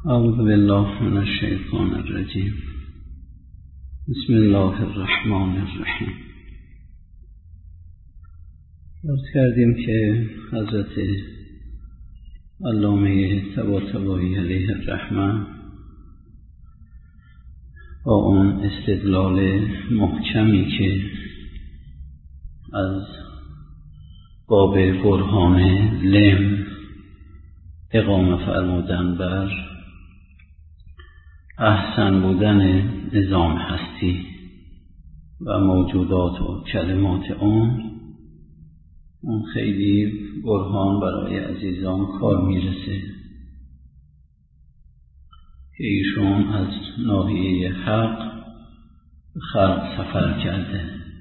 اعوذ بالله من الشیطان الرجیم. بسم الله الرحمن الرحیم. عرض کردیم که حضرت علامه طباطبایی علیه الرحمه با اون استدلال محکمی که از باب برهان لم اقامه فرمودن بر احسن بودن نظام هستی و موجودات و کلمات اون خیلی برهان برای عزیزان کار میرسه که ایشون از ناحیه حق خلق سفر کرده،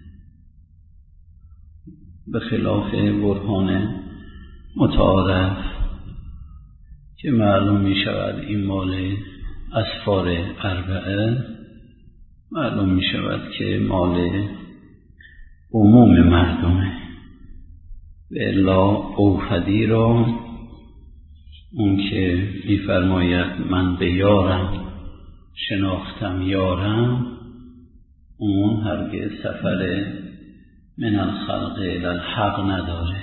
به خلاف برهان متعارف که معلوم می شود این مال اسفار اربعه، معلوم می شود که مال عموم مردمه. به الا اوحدی را اون که می فرماید من به یارم شناختم یارم، اون هرگز سفر من الخلق الی الحق نداره.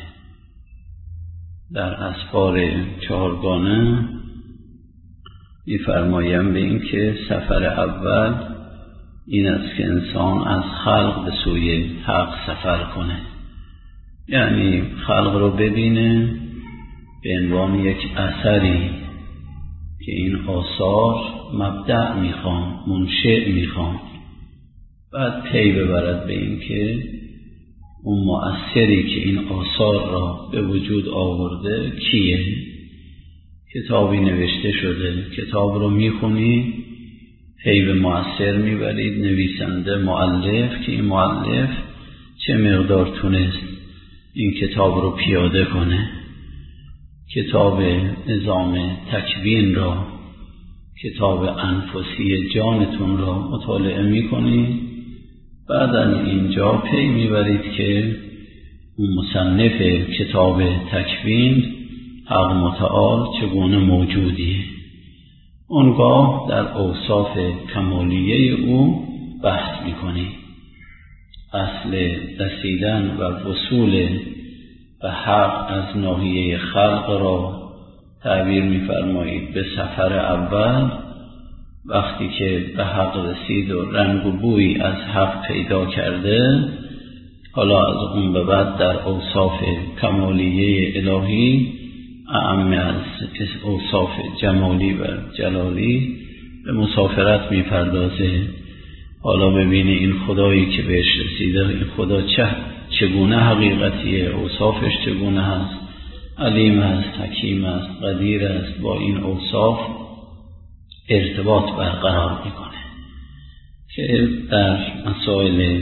در اسفار چهارگانه می‌فرمایم به این که سفر اول این است که انسان از خلق به سوی حق سفر کنه، یعنی خلق رو ببینه به عنوان یک اثری که این آثار مبدأ میخوان، منشأ میخوان، بعد پی ببرد به این که اون مؤثری که این آثار را به وجود آورده کیه. کتابی نوشته شده، کتاب رو میخونی پی به مؤثر میبرید، نویسنده مؤلف که این مؤلف چه مقدار تونست این کتاب رو پیاده کنه. کتاب نظام تکوین را، کتاب انفسی جانتون را مطالعه میکنید، بعد اینجا پی میبرید که اون مصنف کتاب تکوین حق متعال چگونه موجودیه. اونگاه در اوصاف کمالیه او بحث میکنی. اصل رسیدن و وصول به حق از ناحیه خلق را تعبیر میفرمایید به سفر اول، وقتی که به حق رسید و رنگ و بویی از حق پیدا کرده، حالا از اون به بعد در اوصاف کمالیه الهی اعم از اوصاف جمالی و جلالی به مسافرت میپردازه. حالا ببینه این خدایی که بهش رسیده، این خدا چگونه حقیقتیه، اوصافش چگونه هست، علیم است، حکیم است، قدیر است، با این اوصاف ارتباط برقرار میکنه که در مسائل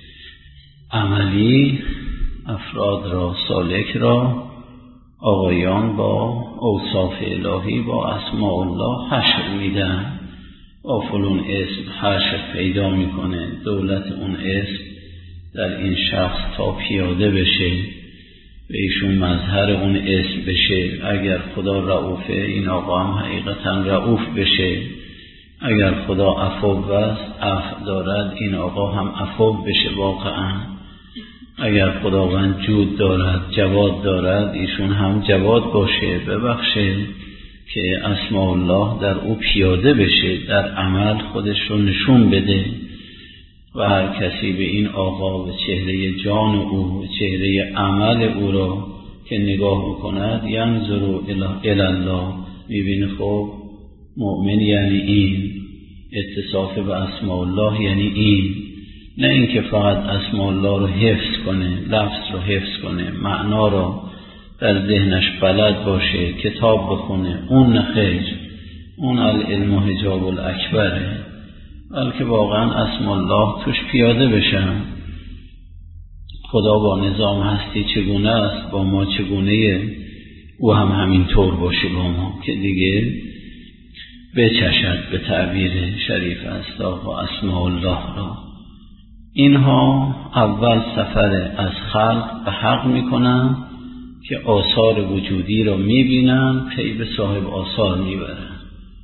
عملی افراد را، سالک را، آقایان با اوصاف الهی با اسماء الله حشر میدن. با فلون اسم حشر پیدا میکنه، دولت اون اسم در این شخص تا پیاده بشه، به ایشون مظهر اون اسم بشه. اگر خدا رؤوفه، این آقا هم حقیقتا رؤوف بشه. اگر خدا عفو است، عفو دارد، این آقا هم عفو بشه واقعا. اگر خداوند جود دارد، جواد دارد، ایشون هم جواد باشه، ببخشه، که اسماء الله در او پیاده بشه، در عمل خودش رو نشون بده. و هر کسی به این آقا و چهره جان او و چهره عمل او را که نگاه میکند، ینظر الی الله، میبینه خب مؤمن یعنی این، اتصاف به اسماء الله یعنی این. نه اینکه فقط اسماء الله رو حفظ کنه، لفظ رو حفظ کنه، معنا رو در ذهنش بلد باشه، کتاب بخونه، اون نخیر، اون العلم حجاب الاکبره، بلکه واقعا اسماء الله توش پیاده بشن. خدا با نظام هستی چگونه است، با ما چگونه، او هم همینطور باشه با ما، که دیگه بچشد به تعبیر شریف است با اسماء الله را. اینها اول سفر از خلق به حق میکنن که آثار وجودی را میبینن، پی به صاحب آثار میبرن.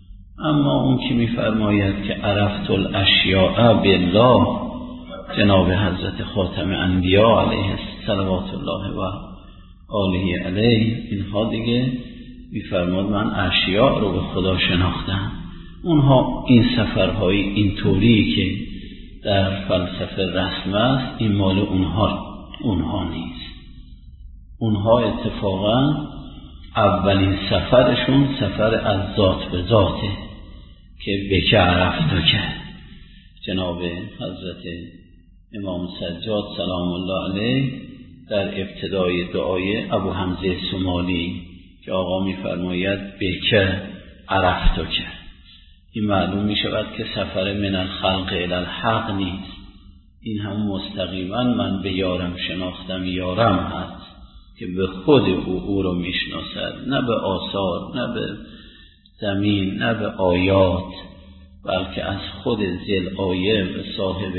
اما اون که میفرماید که عرفت الاشیاء بالله، جناب حضرت خاتم انبیا علیه صلوات الله و آله علیه، اینها دیگه میفرماد من اشیاء رو به خدا شناختم. اونها این سفرهای اینطوری که در فلسفه رسم است، این مال اونها نیست. اونها اتفاقا اولین سفرشون سفر از ذات به ذاته که بکه عرفتو که جناب حضرت امام سجاد سلام الله علیه در ابتدای دعای ابو حمزه سمالی که آقا میفرماید بکه عرفتو که، این معلوم می شود که سفر من الخلق الی الحق نیست. این هم مستقیما من به یارم شناختم یارم هست که به خود او رو می شناسد، نه به آثار، نه به زمین، نه به آیات، بلکه از خود ذل آیه به صاحب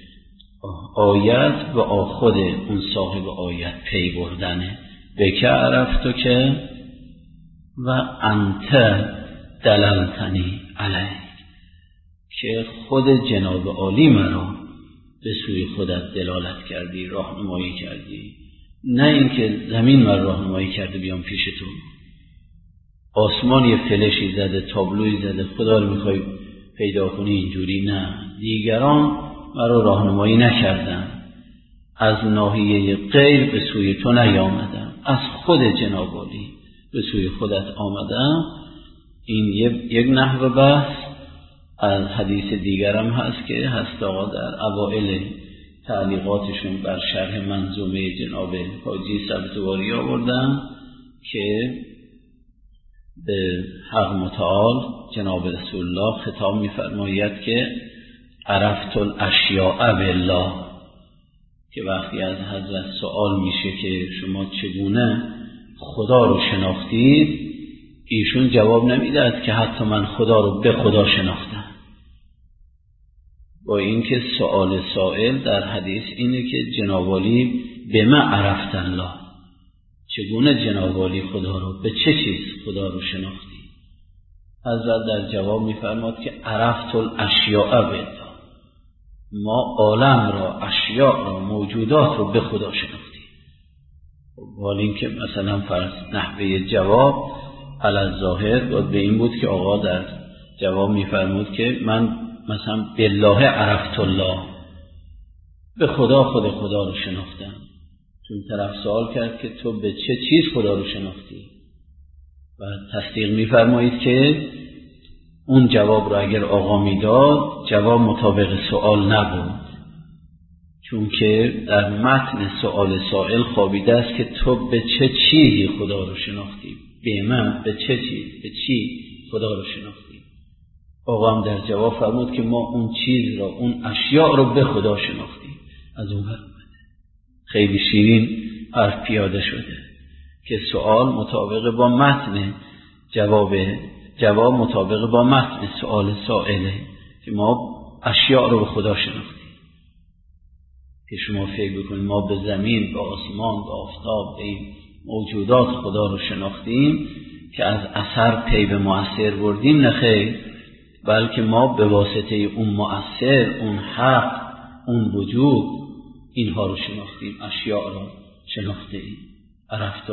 آیت و خود اون صاحب آیت پی بردنه. بکه عرفتو که و انت دللتنی علیک، که خود جناب عالی مرا به سوی خودت دلالت کردی، راهنمایی کردی، نه اینکه زمین من راهنمایی کرده بیام پیش تو. آسمان یه فلشی زده، تابلوی زده، خدا رو میخوای پیدا کنی اینجوری، نه. دیگران مرا راهنمایی نکردن، از ناحیه غیر به سوی تو نیامدم، از خود جناب عالی به سوی خودت آمدم. این یک نحو بحث. از حدیث دیگرم هست که هست آقا در اوائل تعلیقاتشون بر شرح منظومه جناب حاجی سبزواری آوردن که به حق متعال جناب رسول الله خطاب می‌فرماید که عرفت الاشیاء بالله، که وقتی از حضرت سوال میشه که شما چگونه خدا رو شناختید، ایشون جواب نمیدهد که حتی من خدا رو به خدا شناختم، با اینکه سوال سائل در حدیث اینه که جناب عالی به ما عرفت الله، چگونه جناب عالی خدا رو، به چه چیز خدا رو شناختی؟ حضرت در جواب میفرماد که عرفت الاشیاء بالله، ما عالم را، اشیاء را، موجودات رو به خدا شناختیم. ولی اینکه مثلا فرض نحوه جواب علی ظاهر بود به این بود که آقا در جواب میفرمود که من مثلا بالله عرفت الله، به خدا خدا رو شناختم. چون طرف سوال کرد که تو به چه چیز خدا رو شناختی و تصدیق میفرمایید که اون جواب رو اگر آقا میداد جواب مطابق سوال نبود، چون که در متن سوال سائل خوابیده است که تو به چه چیزی خدا رو شناختی، به من به چه چیز، به چی خدا رو شناختی. آقا هم در جواب فرمود که ما اون چیز را، اون اشیاء رو به خدا شناختیم. از اون خیلی شیرین حرف پیاده شده که سوال مطابق با متن جواب مطابق با متن سوال سائله که ما اشیاء رو به خدا شناختیم. که شما فکر بکنید ما به زمین، به آسمان، به آفتاب، به این موجودات خدا رو شناختیم که از اثر پی به مؤثر بردیم، نخیر، بلکه ما به واسطه اون مؤثر، اون حق، اون وجود اینها رو شناختیم، اشیاء رو شناختیم. عرفت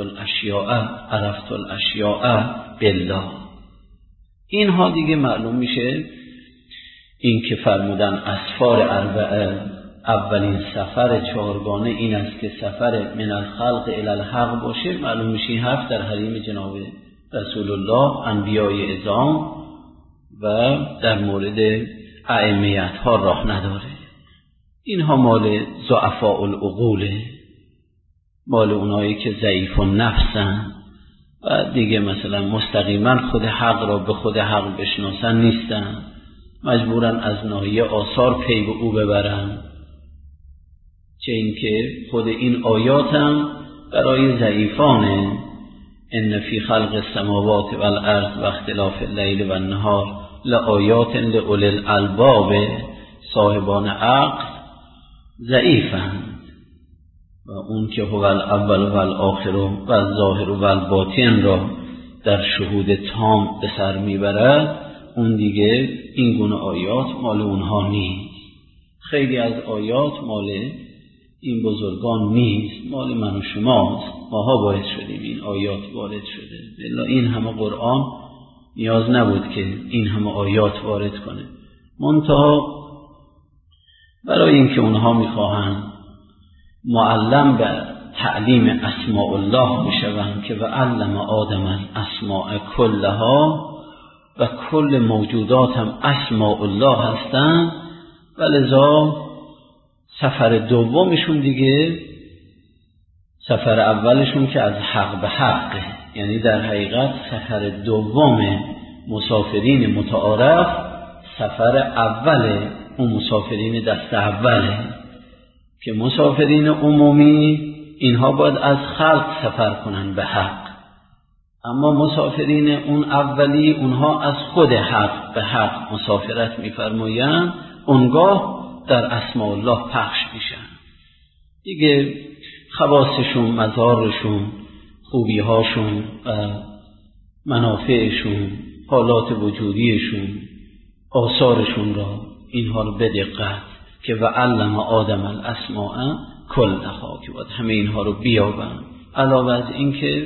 الاشیاء بالله. اینها دیگه معلوم میشه این که فرمودن اسفار اربعه، اولین سفر چهارگانه این است که سفر من الخلق الی الحق باشه. معلوم میشه این حرف در حریم جناب رسول الله، انبیای اعظام و در مورد ائمه ها راه نداره. اینها مال ضعفاء العقوله، مال اونایی که ضعیف النفسن و دیگه مثلا مستقیما خود حق را به خود حق بشناسن نیستن، مجبورن از ناحیه آثار پی به او ببرن. چه اینکه خود این آیات هم برای ضعیفانه، ان فی خلق السماوات والارض و اختلاف اللیل و النهار لآیات لأولی الالباب، صاحبان عقل ضعیفند و اون که هو الاول و الاخر و الظاهر و الباطن را در شهود تام به سر میبرد، اون دیگه این گونه آیات مال اونها نیست. خیلی از آیات مال این بزرگان نیست، مال من و شماست. ماها باعث شدیم این آیات وارد شده. الا این همه قرآن نیاز نبود که این همه آیات وارد کنه. منتها برای اینکه اونها میخواهند معلم به تعلیم اسماء الله بشوند که و علم آدم الاسماء کلها و کل موجودات هم اسماء الله هستند، و لذا سفر دومشون دیگه سفر اولشون که از حق به حقه، یعنی در حقیقت سفر دوم مسافرین متعارف سفر اول اون مسافرین دست اوله، که مسافرین عمومی اینها باید از خلق سفر کنن به حق، اما مسافرین اون اولی اونها از خود حق به حق مسافرت می‌فرمایند، اونگاه در اسماء الله پخش میشن دیگه. خواصشون، مزارشون، خوبیهاشون، منافعشون، حالات وجودیشون، آثارشون را اینها رو به دقت که و علم آدم الاسماء کلها، که باید همه اینها رو بیابن. علاوه از این که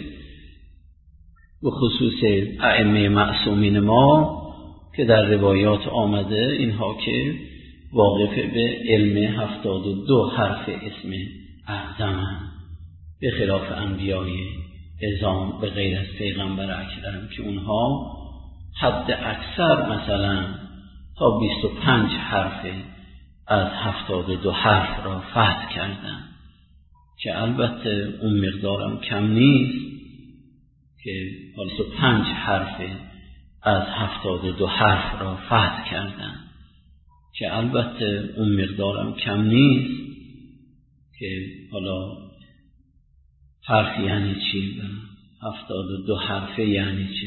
به خصوص ائمه معصومین ما که در روایات آمده اینها که واقف به علم 72 حرف اسم اعظم، به خلاف انبیای اعظام به غیر از پیغمبر اکرم که اونها حد اکثر مثلا تا 25 حرف از 72 حرف را فتح کردن، که البته اون مقدارم کم نیست که 25 حرف از 72 حرف را فتح کردن، که البته اون مقدارم کم نیست که حالا حرف یعنی چی و 72 حرفه یعنی چی.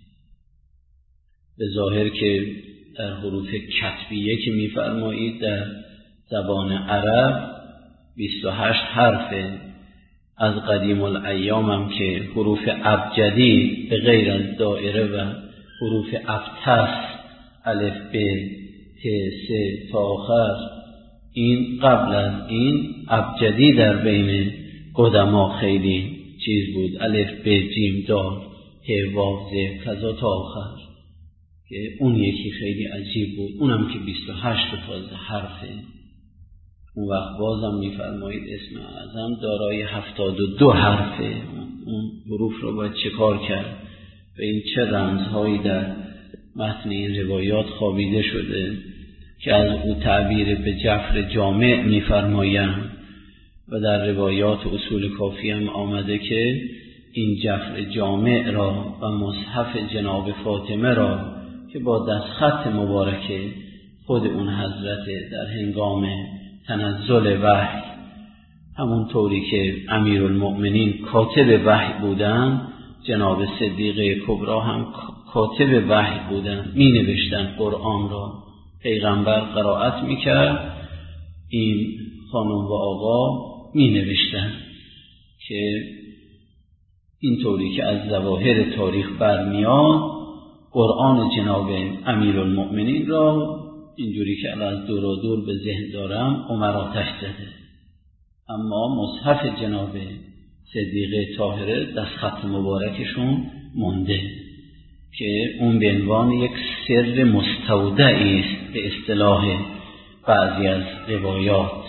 به ظاهر که در حروف کتبیه که می‌فرمایید در زبان عرب 28 حرفه، از قدیم الایام هم که حروف ابجدی به غیر از دائره و حروف ابتس الف ب ت س تا آخر، این قبل از این ابجدی در بین قدما خیلی چیز بود، الف ب جیم دال ه واو ز کذا تا آخر، که اون یکی خیلی عجیب بود، اونم که 28 تازه حرفه. اون وقت بازم میفرمایید اسم اعظم دارای 72 حرفه. اون حروف رو باید چه کار کرد؟ به این چه رمزهایی در متن این روایات خوابیده شده که از او تعبیر به جفر جامع میفرمایند، و در روایات اصول کافی هم آمده که این جفر جامع را و مصحف جناب فاطمه را که با دستخط مبارک خود اون حضرت در هنگام تنزل وحی، همون طوری که امیرالمؤمنین کاتب وحی بودن، جناب صدیقه کبرا هم کاتب وحی بودن، می نوشتن قرآن را، پیغمبر قرائت می کرد، این خانم و آقا می نوشتن، که این طوری که از ظواهر تاریخ برمیاد قرآن جناب امیرالمؤمنین را اینجوری که از دور و دور به ذهن دارم عمر آتش زده، اما مصحف جناب صدیقه طاهره دستخط مبارکشون مونده، که اون به عنوان یک سر مستودعی است به اصطلاح بعضی از روایات،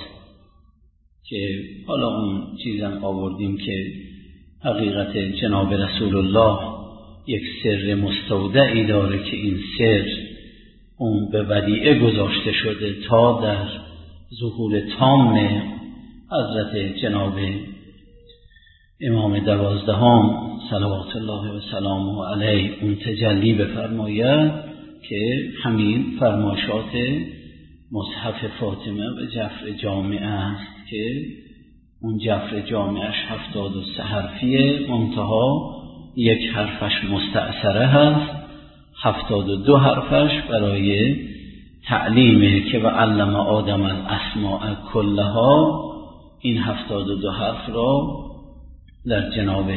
که حالا اون چیزم آوردیم که حقیقت جناب رسول الله یک سر مستودعی داره که این سر اون به ودیعه گذاشته شده تا در ظهور تام حضرت جناب امام 12 صلوات الله و سلامه علیه اون تجلی بفرماید، که همین فرمایشات مصحف فاطمه و جفر جامعه است، که اون جفر جامعش 73 حرفیه، منتها یک حرفش مستأثره هست، 72 حرفش برای تعلیمه که و علم آدم الاسماء کلها. این 72 حرف را در جناب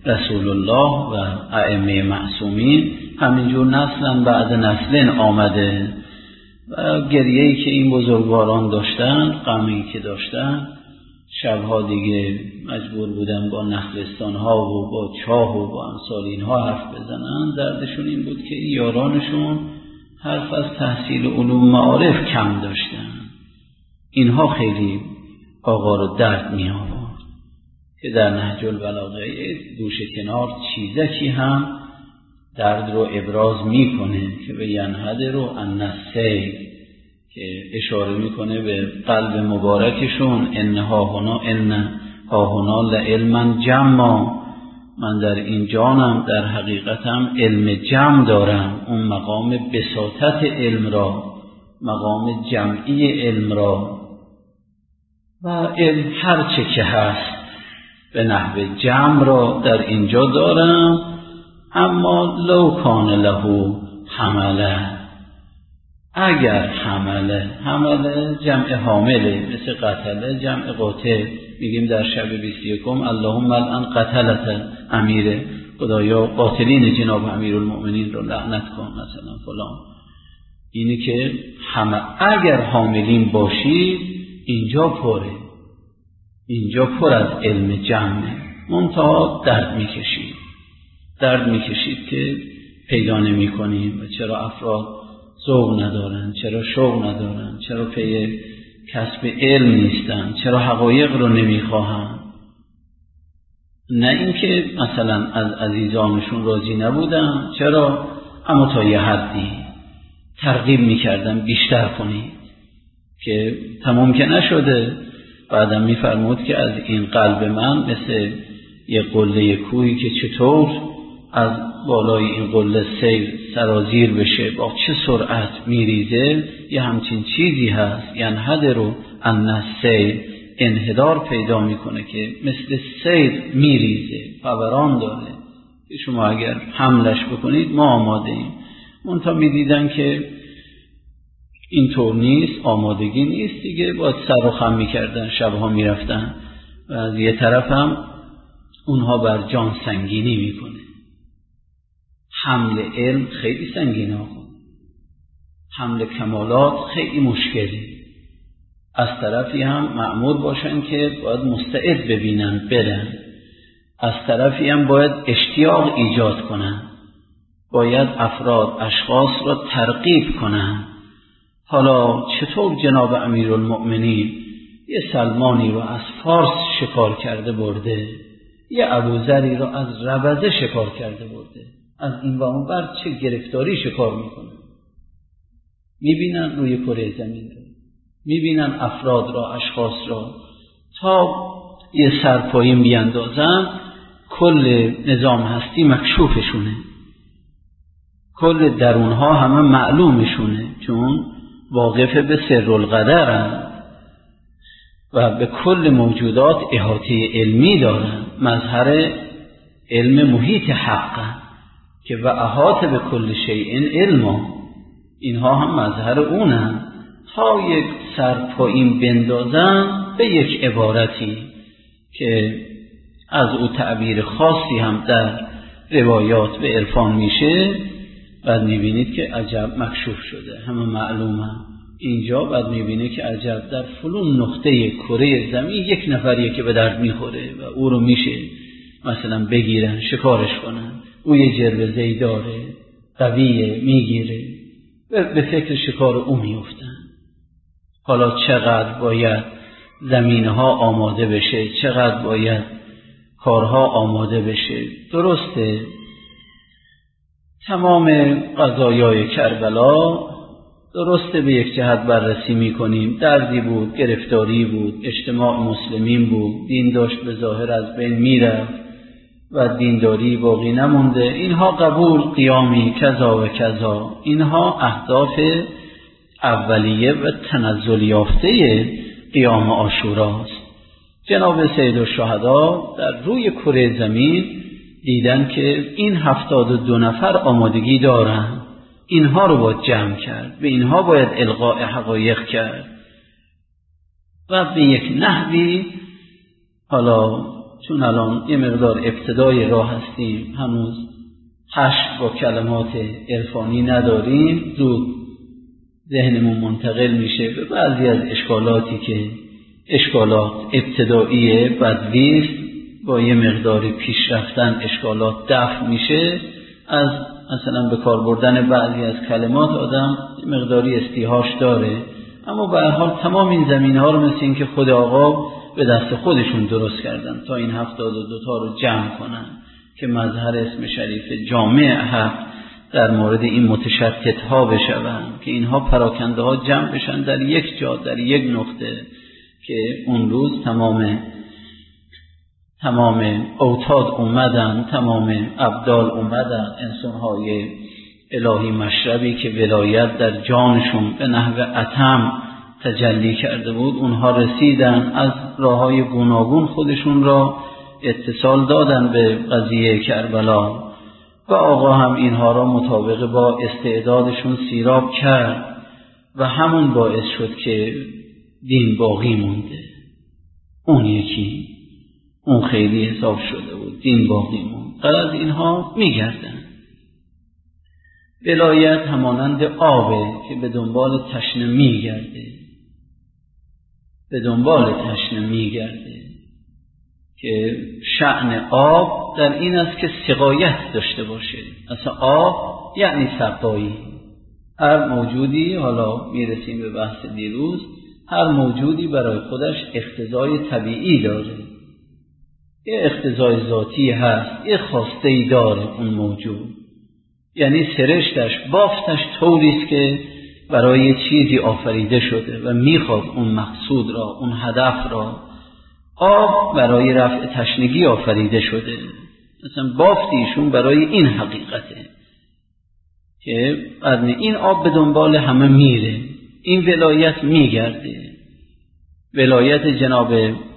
رسول الله و ائمه معصومین همینجور نسلا بعد نسل آمده و گریه‌ای که این بزرگواران داشتن، غمی که داشتن، شبها دیگه مجبور بودن با نخلستان‌ها و با چاه و با امثال اینها حرف بزنن. دردشون این بود که این یارانشون حرف از تحصیل علوم معارف کم داشتن. اینها خیلی آقا رو درد می آورد که در نهج البلاغه گوشه کنار چیزکی هم درد رو ابراز میکنه که به ینهد رو النسیل که اشاره میکنه به قلب مبارکشون، انها هنا لعلما جمع، من در این جانم در حقیقتم علم جمع دارم، اون مقام بساطت علم را، مقام جمعی علم را و علم هر چه که هست به نحو جمع را در اینجا دارم. اما لو کان له حمله، اگر حمله جمع حامله، مثل قتله جمع قاتل. میگیم در شب 21 اللهم الان قتلت امیره، خدایا قاتلین جناب امیرالمؤمنین رو لعنت کن مثلا فلان. اینی که اگر حاملین باشید اینجا پره، اینجا پر از علم جمعه، منتها درد میکشید که پیدا نمی کنیم و چرا افراد ذوق ندارن، چرا شوق ندارن، چرا پی کسب علم نیستن، چرا حقایق رو نمیخواهن. نه اینکه مثلا از عزیزانشون راضی نبودن، چرا، اما تا یه حدی ترغیب میکردن بیشتر کنید که تمام که نشده. بعدم میفرمود که از این قلب من مثل یه قله کوهی که چطور از بالای این قله سیل سرازیر بشه، با چه سرعت میریزه، یه همچین چیزی هست. ینهد رو النسیل، انحدار پیدا میکنه که مثل سیل میریزه، فوران داره که شما اگر حملش بکنید ما آماده ایم. منتها میدیدن که اینطور نیست، آمادگی نیست دیگه، باید سر و خم میکردن، شبها میرفتن و از یه طرف هم اونها بر جان سنگینی میکنه. حمل علم خیلی سنگینه، حمل کمالات خیلی مشکلی. از طرفی هم مأمور باشن که باید مستعد ببینن برن، از طرفی هم باید اشتیاق ایجاد کنن، باید افراد اشخاص را ترغیب کنن. حالا چطور جناب امیرالمؤمنین یه سلمانی رو از فارس شکار کرده برده، یه ابوذری رو از ربضه شکار کرده برده، از این و اون بر چه گرفتاری شکار میکنن. میبینن روی کره زمین رو، میبینن افراد را، اشخاص را، تا یه سرپایی بیاندازن کل نظام هستی مکشوفشونه، کل درونها همه معلومشونه، چون واقف به سر القدرن و به کل موجودات احاطه علمی دارن، مظهر علم محیط حقن که و احاطه به کل شیء علما، اینها هم مظهر اونن. تا یک سرپایین بندازن به یک عبارتی که از او تعبیر خاصی هم در روایات به عرفان میشه، بعد میبینید که عجب مکشوف شده، همه معلومه. اینجا بعد میبینه که عجب در فلان نقطه کره زمین یک نفریه که به درد میخوره و او رو میشه مثلا بگیرن شکارش کنن، او یه جروزه‌ای داره، قویه، میگیره، به فکر شکار او میفتن. حالا چقدر باید زمینها آماده بشه، چقدر باید کارها آماده بشه. درسته تمام قضایای کربلا درسته به یک جهت بررسی میکنیم، دردی بود، گرفتاری بود، اجتماع مسلمین بود، دین داشت به ظاهر از بین میرفت و دینداری باقی نمونده، اینها قبول، قیامی کذا و کذا، اینها اهداف اولیه و تنزل یافته قیام عاشوراست. جناب سید الشهدا در روی کره زمین دیدن که این 72 نفر آمادگی دارن، اینها رو باید جمع کرد، به اینها باید القاء حقایق کرد و به یک نحوی حالا چون الان یه مقدار ابتدای راه هستیم، هنوز حشر با کلمات عرفانی نداریم، زود ذهنمون منتقل میشه به بعضی از اشکالاتی که اشکالات ابتداییه، بدویست، با یه مقداری پیش رفتن اشکالات دفع میشه. از مثلا به کار بردن بعضی از کلمات آدم مقداری استیحاش داره، اما به هر حال تمام این زمینه ها رو مثل این که خود آقا به دست خودشون درست کردن تا این 72 تا رو جمع کنن که مظهر اسم شریف جامع حق در مورد این متشتت ها بشون، که اینها پراکنده ها جمع بشن در یک جا، در یک نقطه، که اون روز تمام اوتاد اومدن، تمام ابدال اومدن، انسان‌های الهی مشربی که ولایت در جانشون به نحو اتم تجلی کرده بود، اونها رسیدن، از راه‌های گوناگون خودشون را اتصال دادن به قضیه کربلا و آقا هم اینها را مطابق با استعدادشون سیراب کرد و همون باعث شد که دین باقی مونده. اون یکی، اون خیلی حساب شده بود، دین باقی موند. غرض اینها میگردن. ولایت همانند آبه که به دنبال تشنه میگرده، به دنبال تشنه میگرده، که شأن آب در این است که سقایت داشته باشه. اصلا آب یعنی سقایی. هر موجودی، حالا میرسیم به بحث دیروز، هر موجودی برای خودش اقتضای طبیعی داره، یه اقتضای ذاتی هست، یه خواسته‌ای داره اون موجود، یعنی سرشتش، بافتش طوریست که برای چیزی آفریده شده و میخواد اون مقصود را، اون هدف را. آب برای رفع تشنگی آفریده شده، مثلا بافت ایشون برای این حقیقته که این آب به دنبال همه میره. این ولایت میگرده. ولایت جناب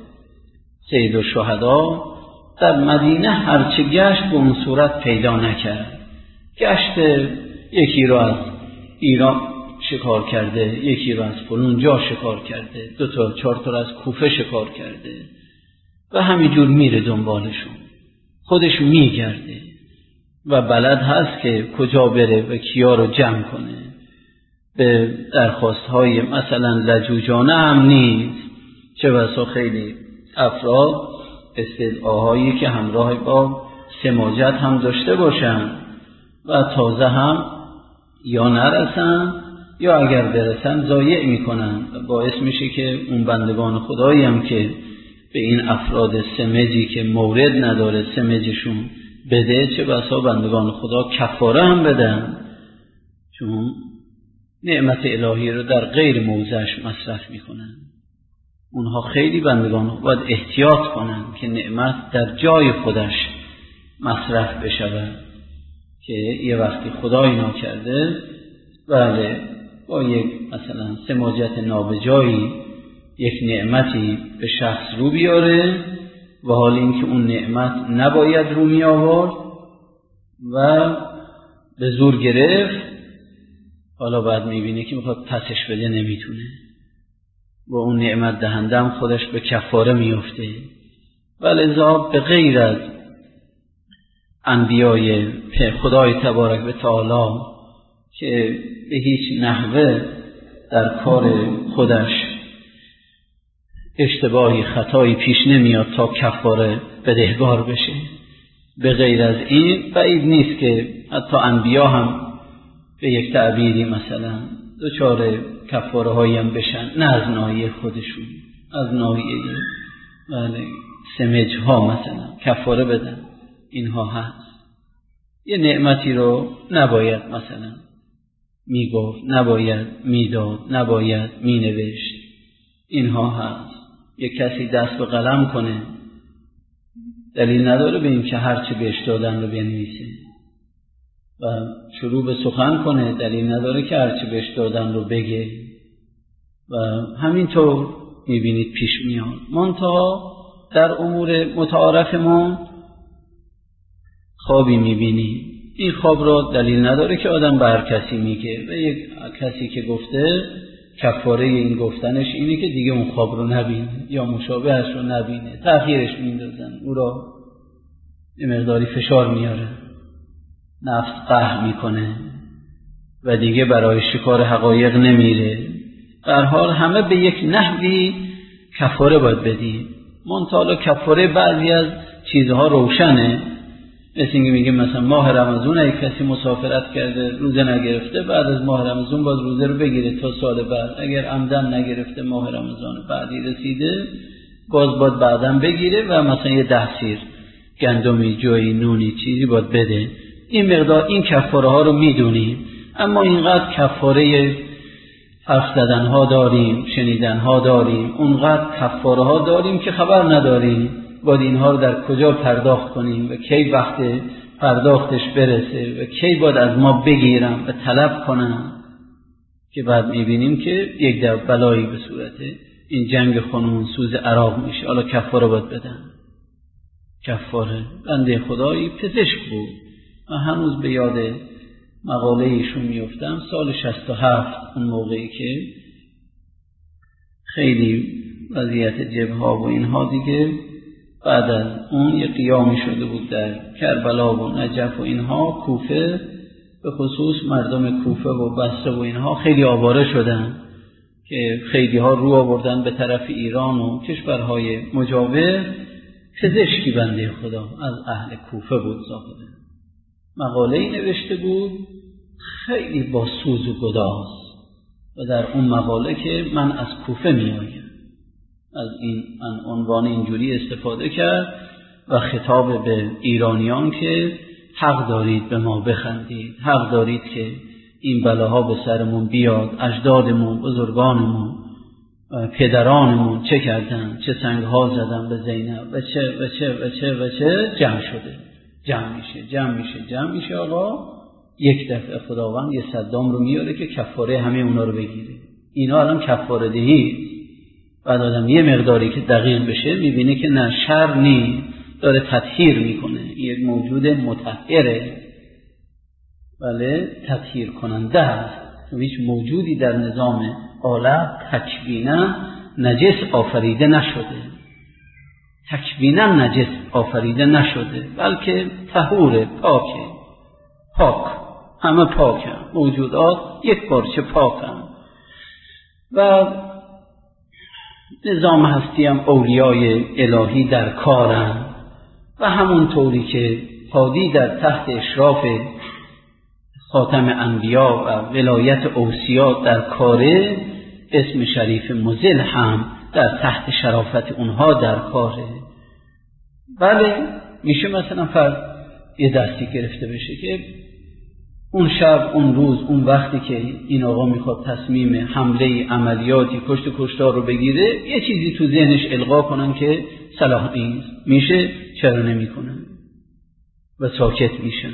سید الشهدا در مدینه هرچه گشت به اون صورت پیدا نکرد. گشت یکی رو از ایران شکار کرده، یکی رو از فلان جا شکار کرده، 2 تا 4 تا از کوفه شکار کرده و همینجور میره دنبالشون، خودش میگرده و بلد هست که کجا بره و کیا رو جمع کنه. به درخواست‌های مثلا لجوجانه هم نیست، چه بسا خیلی افراد استدعاهایی که همراه با سماجت هم داشته باشن و تازه هم یا نرسن یا اگر برسن ضایع میکنن و باعث میشه که اون بندگان خدایی هم که به این افراد سمجی که مورد نداره سمجشون بده، چه بسا بندگان خدا کفاره هم بدن، چون نعمت الهی رو در غیر موضعش مصرف میکنن. اونها خیلی بندگان باید احتیاط کنن که نعمت در جای خودش مصرف بشود، که یه وقتی خدایی ناکرده بله با یک مثلا سماجت نابجایی یک نعمتی به شخص رو بیاره و حال اینکه اون نعمت نباید رو می آورد و به زور گرفت، حالا بعد میبینه که میخواد پسش بده نمیتونه و اون نعمت دهنده هم خودش به کفاره میفته. ولذا به غیر از انبیای خدای تبارک و تعالی که به هیچ نحوه در کار خودش اشتباهی خطایی پیش نمیاد تا کفاره بدهکار بشه، به غیر از این بعید نیست که حتی انبیا هم به یک تعبیری مثلا دچار کفاره هایی هم بشن، نه از ناحیه خودشون، از ناحیه سمج ها مثلا کفاره بدن. اینها هست. یه نعمتی رو نباید مثلا میگفت، نباید میداد، نباید مینوشت. اینها هست. یه کسی دست به قلم کنه دلیل نداره به این که هرچی بهش دادن رو بنویسه و شروع به سخن کنه دلیل نداره که هرچی بهش دادن رو بگه و همینطور میبینید پیش میاد. منتها در امور متعارفمون خوابی میبینی، این خواب را دلیل نداره که آدم به هر کسی میگه و یک کسی که گفته کفاره این گفتنش اینه که دیگه اون خواب رو نبینه یا مشابهش رو نبینه، تأخیرش میندازن، او را یه مقداری فشار میاره، نفس قهر میکنه و دیگه برای شکار حقایق نمیره. در حال همه به یک نحوی کفاره باید بدیم. منتها کفاره بعضی از چیزها روشنه، مثل اینکه میگه مثلا ماه رمضان اگه کسی مسافرت کرده روزه نگرفته، بعد از ماه رمضان باید روزه رو بگیره تا سال بعد. اگر عمدن نگرفته ماه رمضان بعدی رسیده باید بعداً بگیره و مثلا یه 10 سیر گندمی، جوی، نونی چیزی باید بده. این مقدار این کفاره ها رو میدونیم. اما اینقدر کفاره حرف زدن ها داریم، شنیدن ها داریم، اونقدر کفاره ها داریم که خبر نداریم باید اینها رو در کجا پرداخت کنیم و کی وقت پرداختش برسه و کی باید از ما بگیرم و طلب کنم، که بعد میبینیم که یک در بلایی به صورت این جنگ خونون سوز عراق میشه. حالا کفاره باید بدن. کفاره بنده خدایی پزشک بود و هنوز به یاد مقاله ایشون میفتم. سال 67 اون موقعی که خیلی وضعیت جبهه و اینها دیگه بعد از اون یه قیامی شده بود در کربلا و نجف و اینها، کوفه به خصوص مردم کوفه و بصره و اینها خیلی آواره شدن که خیلی ها رو آوردن به طرف ایران و کشورهای مجاور. پزشکی بنده خدا از اهل کوفه بود، ظاهرا مقاله‌ای نوشته بود خیلی با سوز و گداز و در اون مقاله که من از کوفه میآیم از این عنوان اینجوری استفاده کرد و خطاب به ایرانیان که حق دارید به ما بخندید، حق دارید که این بلاها به سرمون بیاد. اجدادمون، بزرگانمون، پدرانمون چه کردن، چه سنگها زدن به زینب و چه جمع شده، جمع میشه. آقا یک دفعه خداوند یه صدام رو میاره که کفاره همه اونا رو بگیره. اینا الان کفاره دهی. بعد آدم یه مقداری که دقیق بشه میبینه که نه، شر نیست، داره تطهیر میکنه. یک موجود مطهره، بله تطهیر کننده است. هیچ موجودی در نظام عالم تکوینا نجس آفریده نشده، بلکه طهور، پاک، همه پاکن، موجودات یک پارچه پاکن و نظام هستی هم اولیای الهی در کارن و همون طوری که هادی در تحت اشراف خاتم انبیا و ولایت اوصیا در کاره، اسم شریف مزل هم در تحت شرافت اونها در کاره. بله میشه مثلا فرد یه دستی گرفته بشه که اون شب، اون روز، اون وقتی که این آقا میخواد تصمیم حمله عملیاتی کشتار رو بگیره، یه چیزی تو ذهنش القا کنن که صلاح نیست. میشه؟ چرا نمی کنن و ساکت میشن؟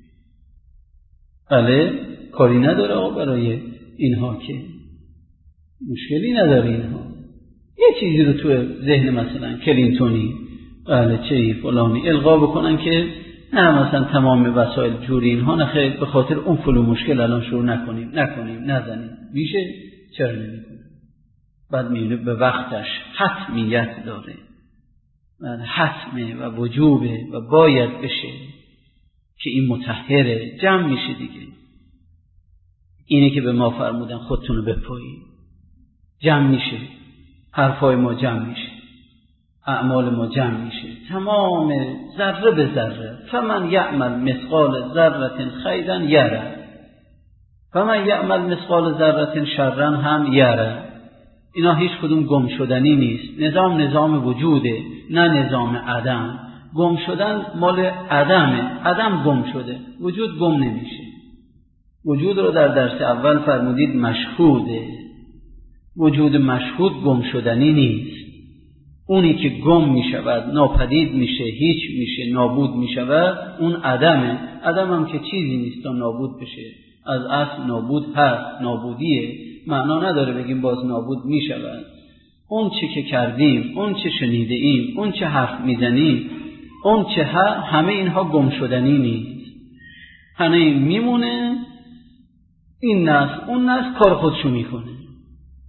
بله کاری نداره آقا برای اینها، که مشکلی نداره اینها. یه چیزی رو تو ذهن مثلا کلینتونی، بله چه فلانی القا بکنن که نه مثلا تمام وسایل جوری اینها نخیر، به خاطر اون فلو مشکل الان شروع نکنیم نزنیم. میشه؟ چرا نمیکنه؟ بعد میبینه به وقتش حتمیت داره، حتمه و وجوبه و باید بشه که این مطهره. جمع میشه دیگه. اینه که به ما فرمودن خودتونو بپایید. جمع میشه، حرفای ما جمع میشه، اعمال ما جمع میشه، تمام ذره به ذره. فمن یعمل مثقال ذره خیرا یره فمن یعمل مثقال ذره شرا هم یره. اینا هیچ کدوم گم شدنی نیست. نظام وجوده، نه نظام عدم. گم شدن مال عدمه. عدم گم شده، وجود گم نمیشه. وجود رو در درس اول فرمودید مشهوده. وجود مشهود گم شدنی نیست. اونی که گم می شود، ناپدید میشه، هیچ میشه، نابود می شود، اون عدمه. عدم هم که چیزی نیست تا نابود بشه. از اصل نابود هست، نابودیه. معنا نداره بگیم باز نابود می شود. اون چه که کردیم، اون چه شنیده ایم، اون چه حرف میزنیم، اون چه همه اینها گم شدنی نیست. همه این میمونه. این نسل اون نسل کار خودشو میکنه.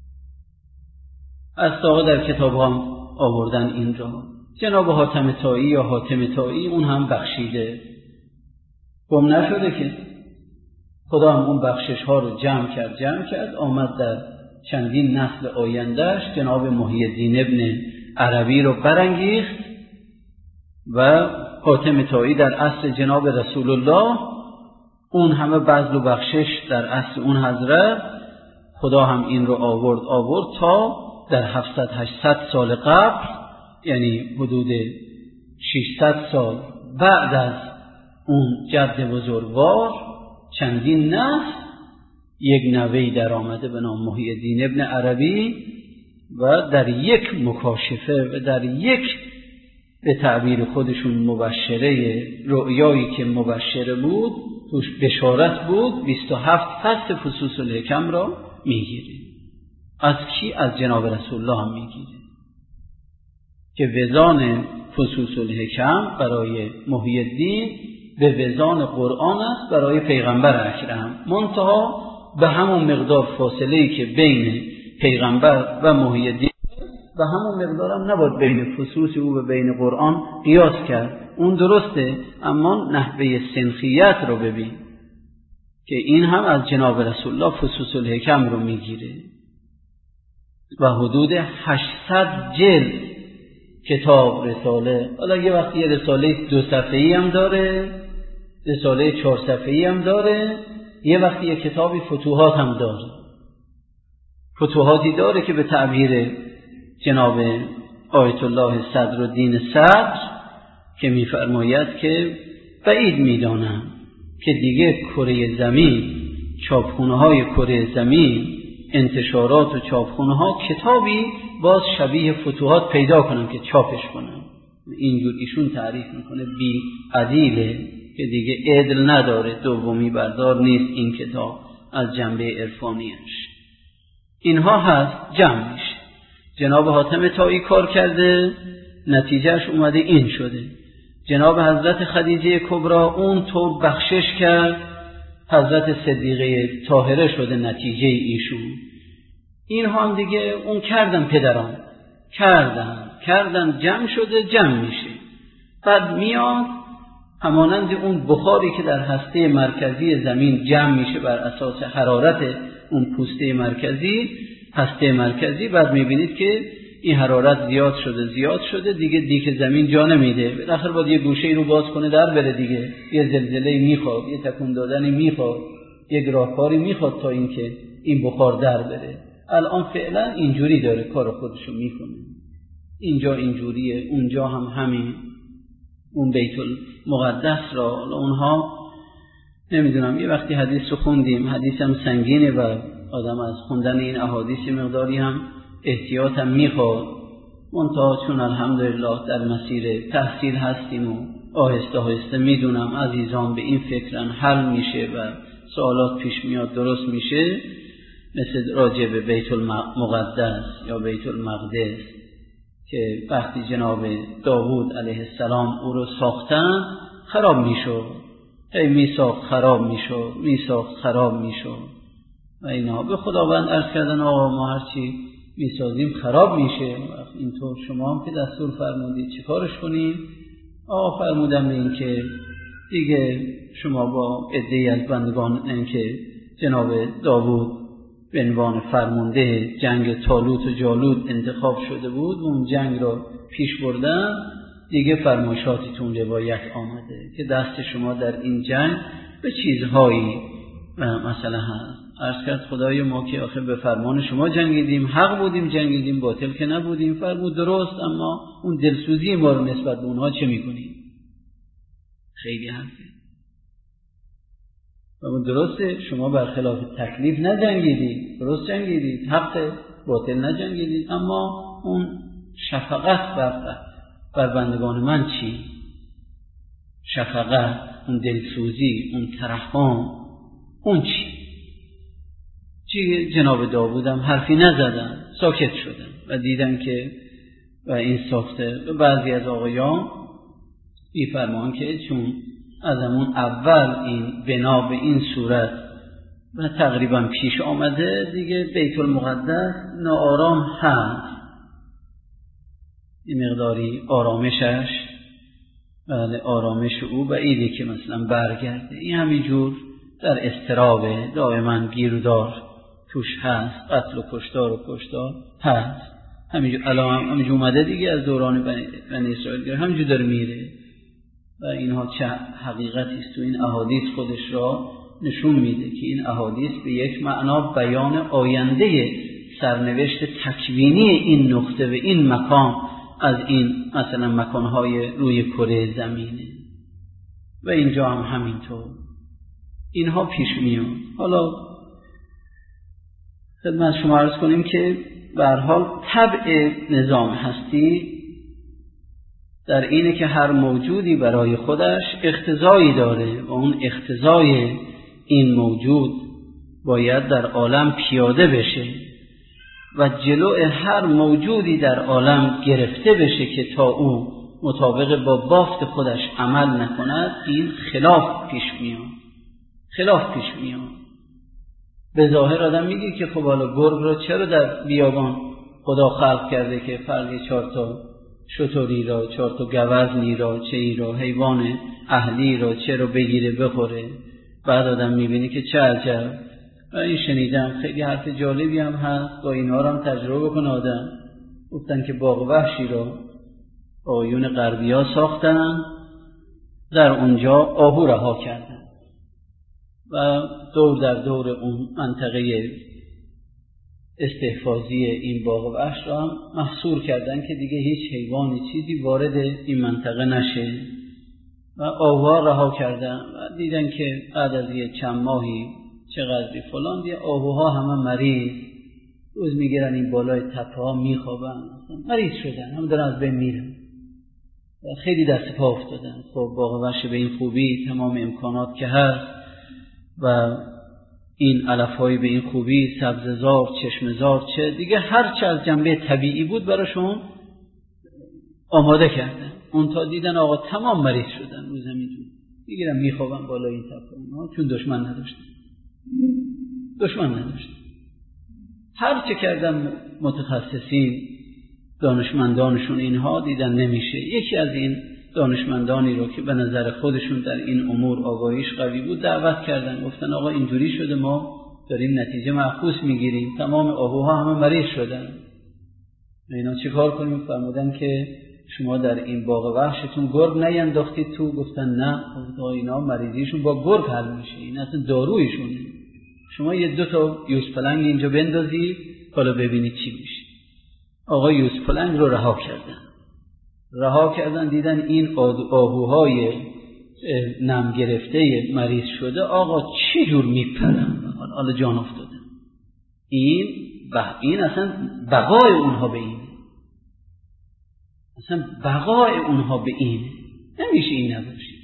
از آقا در کتاب هم آوردن این را. جناب حاتم طایی یا حاتم طایی اون هم بخشیده، گم نشده که. خدا هم اون بخشش ها رو جمع کرد آمد در چندین نسل آیندهش جناب محی الدین ابن عربی رو برانگیخت و حاتم طایی در عصر جناب رسول الله اون همه بذل و بخشش در عصر اون حضرت، خدا هم این رو آورد تا در 700-800 سال قبل، یعنی حدود 600 سال بعد از اون جد بزرگوار، چندین نسل یک نوه‌ای در آمده به نام محی الدین ابن عربی و در یک مکاشفه و در یک به تعبیر خودشون مبشره رؤیایی که مبشره بود توش بشارت بود 27 فصل فصوص الحکم را میگیره. از کی؟ از جناب رسول الله هم میگیره که وزان فصوص الحکم برای محی الدین به وزان قرآن است برای پیغمبر اکرم، منتها به همون مقدار فاصله‌ای که بین پیغمبر و محی الدین و همون مقدار هم نباید بین فصوص او و بین قرآن قیاس کرد. اون درسته، اما نحوه سنخیت رو ببین که این هم از جناب رسول الله فصوص الحکم رو میگیره و حدود 800 جلد کتاب رساله. حالا یه وقتی یه رساله 2 صفحه‌ای هم داره، رساله 4 صفحه‌ای هم داره، یه وقتی یه کتابی فتوحات هم داره. فتوحاتی داره که به تعبیر جناب آیت الله صدرالدین صدر که می‌فرماید که بعید می‌دانم که دیگه کره زمین، چاپخونه‌های کره زمین، انتشارات و چاپخونه‌ها کتابی باز شبیه فتوحات پیدا کنن که چاپش کنن. اینجور ایشون تعریف میکنه بی عدیله که دیگه عدل نداره، دومی بردار نیست این کتاب از جنبه عرفانیش. اینها هست جمع میشه. جناب حاتم طایی کار کرده، نتیجهش اومده این شده. جناب حضرت خدیجه کبری اون طور بخشش کرد، حضرت صدیقه طاهره شده نتیجه ایشون. این هم دیگه اون کردن پدران کردن جمع شده، جمع میشه. بعد میاد همانند اون بخاری که در هسته مرکزی زمین جمع میشه بر اساس حرارت اون پوسته مرکزی، هسته مرکزی، بعد میبینید که این حرارت زیاد شده دیگه دیک زمین جا نمیده، بالاخره باید یه گوشه رو باز کنه در بره دیگه، یه زلزله میخواد، یه تکون دادنی میخواد، یک راهکاری میخواد تا اینکه این بخار در بره. الان فعلا اینجوری داره کار خودشو میکنه، اینجا اینجوریه، اونجا هم همین. اون بیت المقدس را اونها نمیدونم، یه وقتی حدیث رو خوندیم، حدیث هم سنگینه و آدم از خوندن این احادیث مقداری هم احتیاط هم میخواد، منتها چون الحمدلله در مسیر تحصیل هستیم و آهسته آهسته میدونم عزیزان به این فکرن حل میشه و سوالات پیش میاد درست میشه، مثل راجع به بیت المقدس یا بیت المقدس که وقتی جناب داوود علیه السلام او رو ساختن خراب میشد، میساخت خراب میشد و اینا. به خداوند عرض کردن آقا ما هرچی میسازیم خراب میشه، اینطور شما هم که دستور فرمودید چه کارش کنیم؟ آقا فرمودم این که دیگه شما با عده‌ای از بندگان، این که جناب داوود به عنوان فرمانده جنگ طالوت و جالوت انتخاب شده بود، اون جنگ را پیش بردن، دیگه فرمایشاتتون روایت آمده که دست شما در این جنگ به چیزهایی مثلا هست. عرض کرد خدای ما که آخر به فرمان شما جنگیدیم، حق بودیم جنگیدیم، باطل که نبودیم. فرمود درست، اما اون دلسوزی ما رو نسبت به اونها چه میکنیم؟ خیلی حرفه. فرمود درسته شما برخلاف تکلیف نجنگیدید، درست جنگیدید، حق باطل نجنگیدید، اما اون شفقت بر بندگان من چی؟ شفقت، اون دلسوزی، اون ترحم، اون چی؟ جناب داوودم حرفی نزدن، ساکت شدن و دیدن که و این ساخته. و بعضی از آقایان می‌فرمان که چون از همون اول این بنا به این صورت و تقریبا پیش آمده، دیگه بیت المقدس ناآرام هست این مقداری آرامشش، بله آرامش او بعیده که مثلا برگرده. این همینجور در اضطرابه، دائما گیرودار توش هست، قتل و کشتار هست. همینجور الان همینجور اومده دیگه از دوران بنی اسرائیل، همینجور داره میره و اینها چه حقیقتی است تو این احادیث خودش را نشون میده که این احادیث به یک معنا بیان آینده سرنوشت تکوینی این نقطه و این مکان از این مثلا مکانهای روی کره زمینه و اینجا هم همینطور اینها پیش میاد. حالا خدمت شما عرض کنیم که به هر حال طبع نظام هستی در اینه که هر موجودی برای خودش اقتضایی داره و اون اقتضای این موجود باید در عالم پیاده بشه و جلوی هر موجودی در عالم گرفته بشه که تا او مطابق با بافت خودش عمل نکند. این خلاف پیش میاد. به ظاهر آدم میگه که خب حالا گرگ رو چرا در بیابان خدا خلق کرده که فرقی 4 تا شتری را، 4 تا گوزنی را، چهی را، حیوان اهلی را چرا بگیره بخوره؟ بعد آدم میبینی که چه عجب. و این شنیدم خیلی حرف جالبی هم هست، با اینها رو هم تجربه بکنه آدم. گفتن که باغ وحشی را آیون غربی ها ساختن، در اونجا آهو رها کردن و دور در دور اون منطقه استحفاظی این باغ وحش را هم محصور کردن که دیگه هیچ حیوانی چیزی وارد این منطقه نشه و آهوها رها کردن و دیدن که بعد از یه چند ماهی چقدری فلان دیگه آهوها همه مریض روز میگیرن این بالای تپه ها میخوابن، مریض شدن، هم دارن از بین میرن، خیلی دست پا افتادن. خب باغ وحش به این خوبی، تمام امکانات که هست و این علف‌های به این خوبی، سبززار، چشمزار، چه دیگه هر چه از جنبه طبیعی بود براشون آماده کردن. اون تا دیدن آقا تمام مریض شدن، روز همینجور میگیرن میخوابن بالای این تپه ها، چون دشمن نداشتن. هر چه کردن متخصصین دانشمندانشون اینها دیدن نمیشه. یکی از این دانشمندانی رو که به نظر خودشون در این امور آگاهیش قوی بود دعوت کردن، گفتن آقا اینجوری شده، ما داریم نتیجه معکوس میگیریم، تمام آهوها همه مریض شدن، اینا چه کار کنیم؟ فرمودن که شما در این باغ وحشتون گرگ نینداختید تو؟ گفتن نه، اینا مریضیشون با گرگ حل میشه، این اصلا دارویشونه، شما 2 تا یوزپلنگ اینجا بندازید حالا ببینید چی میشه. آقا یوزپلنگ رو رها کردن دیدن این آهوهای نم گرفته مریض شده آقا چی جور میپرن، حالا جان افتاده. این اصلا بقای اونها به این نمیشه این نباشه.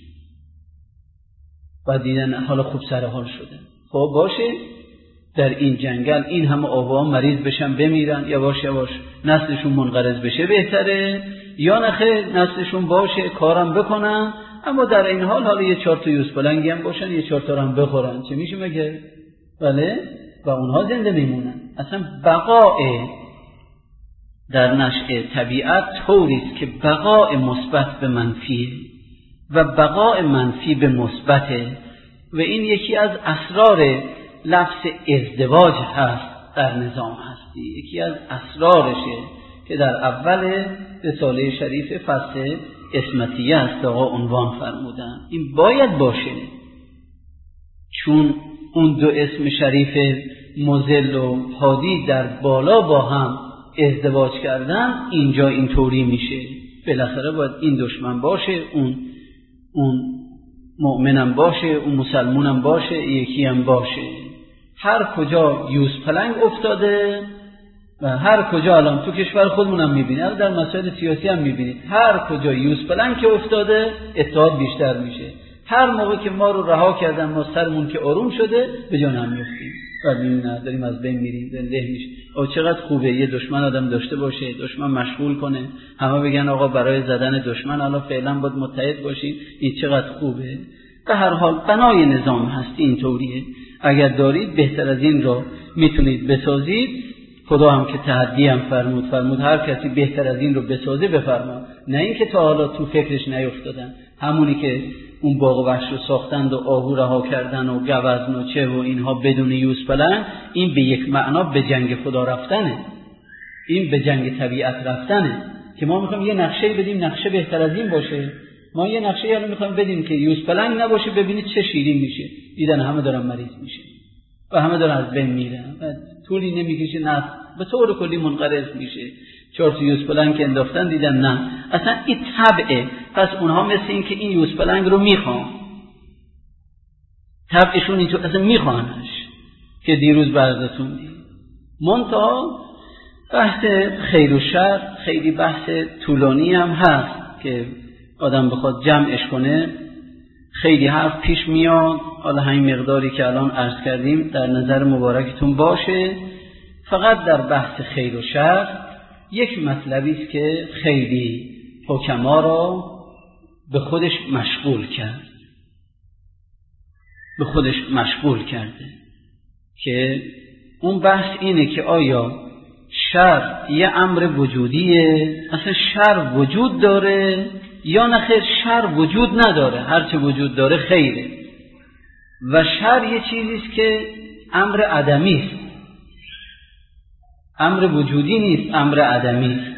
بعد دیدن حالا خوب سر حال شده. خب باشه در این جنگل این همه آهوها مریض بشن بمیرن، یواش یواش نسلشون منقرض بشه بهتره، یا نخیر نسلشون باشه کارم بکنن اما در این حال 4 تا یوزپلنگی هم باشن، 4 تا هم بخورن، چه میشه مگه؟ بله، و اونها زنده میمونن. اصلا بقای در نشأه طبیعت طوریست که بقای مثبت به منفیه و بقای منفی به مثبته و این یکی از اسرار لفظ ازدواج هست در نظام هستی، یکی از اسرارشه که در اول رساله شریف فصل اسمتیه است آقا عنوان فرمودن. این باید باشه چون اون 2 اسم شریف مذل و هادی در بالا با هم ازدواج کردن، اینجا اینطوری میشه. بالاخره باید این دشمن باشه، اون مؤمنم باشه، اون مسلمونم باشه، یکی هم باشه. هر کجا یوزپلنگ افتاده و هر کجا الان تو کشور خودمونم میبینید، در مسائل سیاسی هم میبینید، هر کجا یوزپلنگ که افتاده اتحاد بیشتر میشه. هر موقع که ما رو رها کردن ما سرمون که آروم شده به جان هم میفتیم و میبینید داریم از بین میریم، زنده میشه. او چقدر خوبه یه دشمن آدم داشته باشه، دشمن مشغول کنه، همه بگن آقا برای زدن دشمن حالا فعلا باید متحد باشیم، این چقدر خوبه. به هر حال بنای نظام هستی اینطوریه، اگر دارید بهتر از این رو میتونید بسازید خدا هم که تحدی هم فرمود هر کسی بهتر از این رو بسازه بفرما، نه اینکه تا حالا تو فکرش نیفتادن. همونی که اون باغ و وحش رو ساختند و آهو رها کردن و گوزن و چه و اینها بدون یوزپلنگ، این به یک معنا به جنگ خدا رفتنه، این به جنگ طبیعت رفتنه که ما میخوایم یه نقشه بدیم نقشه بهتر از این باشه. ما یه نقشه الان میخوایم بدیم که یوزپلنگ نباشه، ببینید چه شیرین میشه. دیدن همه دارن مریض میشه و همه دارن از بین میرن و طولی نمیکشه نه به طور کلی منقرض میشه. 4 تا یوزپلنگ که انداختن دیدن نه اصلا این طبعه. پس اونها مثل این که این یوزپلنگ رو میخوان، طبعشون اینطور اصلا میخوانش که دیروز برزتون دید. منتها بحث خیر و شر خیلی بحث طولانی هم هست که آدم بخواد جمعش کنه خیلی حرف پیش میاد. حالا همین مقداری که الان عرض کردیم در نظر مبارکتون باشه. فقط در بحث خیر و شر یک مطلبی است که خیلی حکما را به خودش مشغول کرده که اون بحث اینه که آیا شر یه امر وجودیه، اصلا شر وجود داره یا نه خیر شر وجود نداره، هرچه وجود داره خیره، و شر یه چیزیست که امر عدمی است، امر وجودی نیست، امر عدمی است.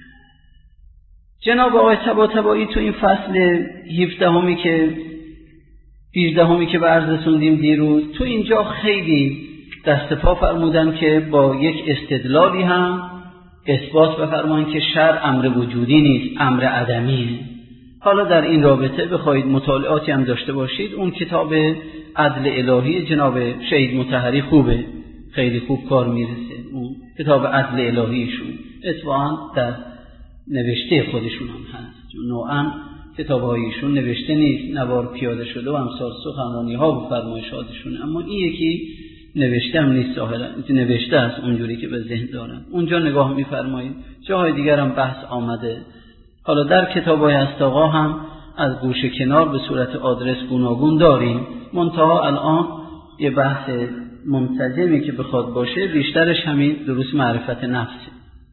جناب آقای طباطبایی تو این فصل 17 که 18 که به عرض رسوندیم دیروز، تو اینجا خیلی دست پا فرمودن که با یک استدلالی هم اثبات بفرمایند که شر امر وجودی نیست، امر عدمیه. حالا در این رابطه بخواید مطالعاتی هم داشته باشید، اون کتاب عدل الهی جناب شهید مطهری خوبه، خیلی خوب کار میرسه. اون کتاب عدل الهیشون اتفاقا در نوشته خودشون هم هست، نوعا کتاب‌هایشون نوشته نیست، نوار پیاده شده و امثال سخنرانی‌ها و فرمایشاتشون، اما این یکی نوشته هم نیست، ظاهرا نوشته است اونجوری که به ذهن دارم. اونجا نگاه می‌فرمایید، جاهای دیگر هم بحث آمده. حالا در کتاب‌های هست‌آقا هم از گوشه کنار به صورت آدرس گوناگون داریم، منتها الان یه بحث منتظمی که بخواد باشه بیشترش همین دروس معرفت نفسه.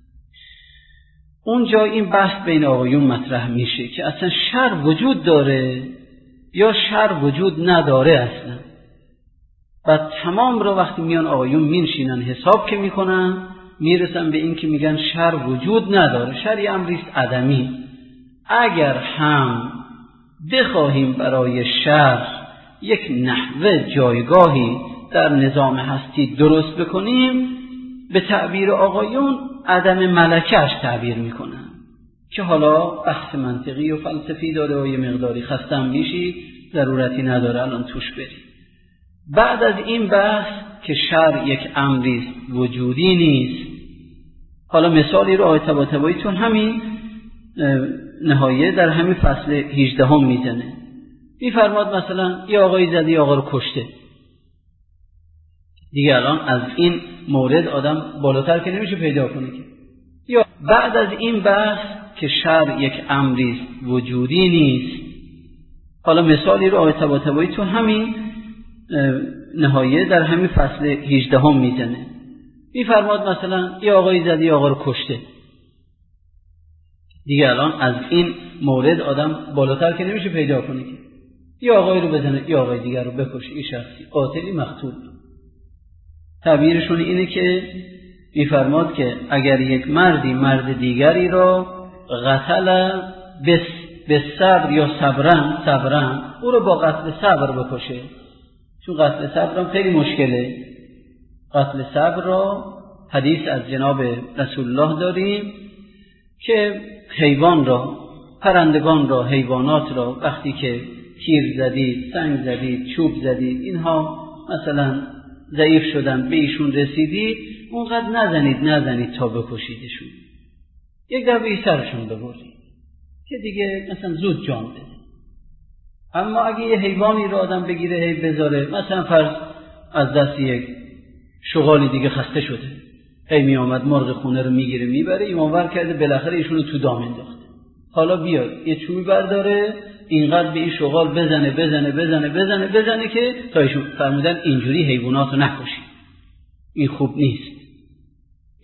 اونجا این بحث بین آقایون مطرح میشه که اصلا شر وجود داره یا شر وجود نداره اصلا. و تمام رو وقتی میان آقایون مینشینن حساب که میکنن، میرسن به این که میگن شر وجود نداره، شر یه امریست عدمی. اگر هم بخواهیم برای شر یک نحوه جایگاهی در نظام هستی درست بکنیم، به تعبیر آقایون عدم ملکه‌اش تعبیر میکنن که حالا بحث منطقی و فلسفی داره و یه مقداری خستم میشی، ضرورتی نداره الان توش بریم. بعد از این بحث که شر یک امری وجودی نیست، حالا مثالی رو آقای طباطبایی تو همین نهایه در همین فصل 18 میزنه. میفرماد مثلا یه آقایی زده یه آقا رو کشته، دیگه الان از این مورد آدم بالاتر که نمیشه پیدا کنه که. یا بعد از این بحث که شر یک امری وجودی نیست، حالا مثالی رو آقای طباطبایی تو همین نهایه در همین فصل 18 میزنه. میفرماد مثلا یه آقایی زده یه آقا رو کشته، دیگه الان از این مورد آدم بالاتر که نمیشه پیدا کنه که. یه آقایی رو بزنه یه آقای دیگر رو بکشه، این شخصی قاتلی مقتول. تعبیرشون اینه که میفرماد که اگر یک مردی مرد دیگری را قتل به صبر یا صبرن او رو با قتل صبر بکشه، چون قتل صبر هم خیلی مشکله. قتل صبر را حدیث از جناب رسول الله داریم که حیوان را، پرندگان را، حیوانات را وقتی که تیر زدید، سنگ زدید، چوب زدید، اینها مثلا ضعیف شدن، به ایشون رسیدید، اونقدر نزنید تا بکشیدشون، یک دفعه سرشون ببرید که دیگه مثلا زود جان بده. اما اگه یه حیوانی رو آدم بگیره هی بذاره، مثلا فرض از دست یک شغالی دیگه خسته شده، هی می آمد مرغ خونه رو میگیره میبره، ایمانور کرده، بالاخره ایشون رو تو دام انداخته، حالا بیاد یه چوبی برداره اینقدر به این شغال بزنه که تا ایشون فرمودن اینجوری حیوانات رو نکشید، این خوب نیست،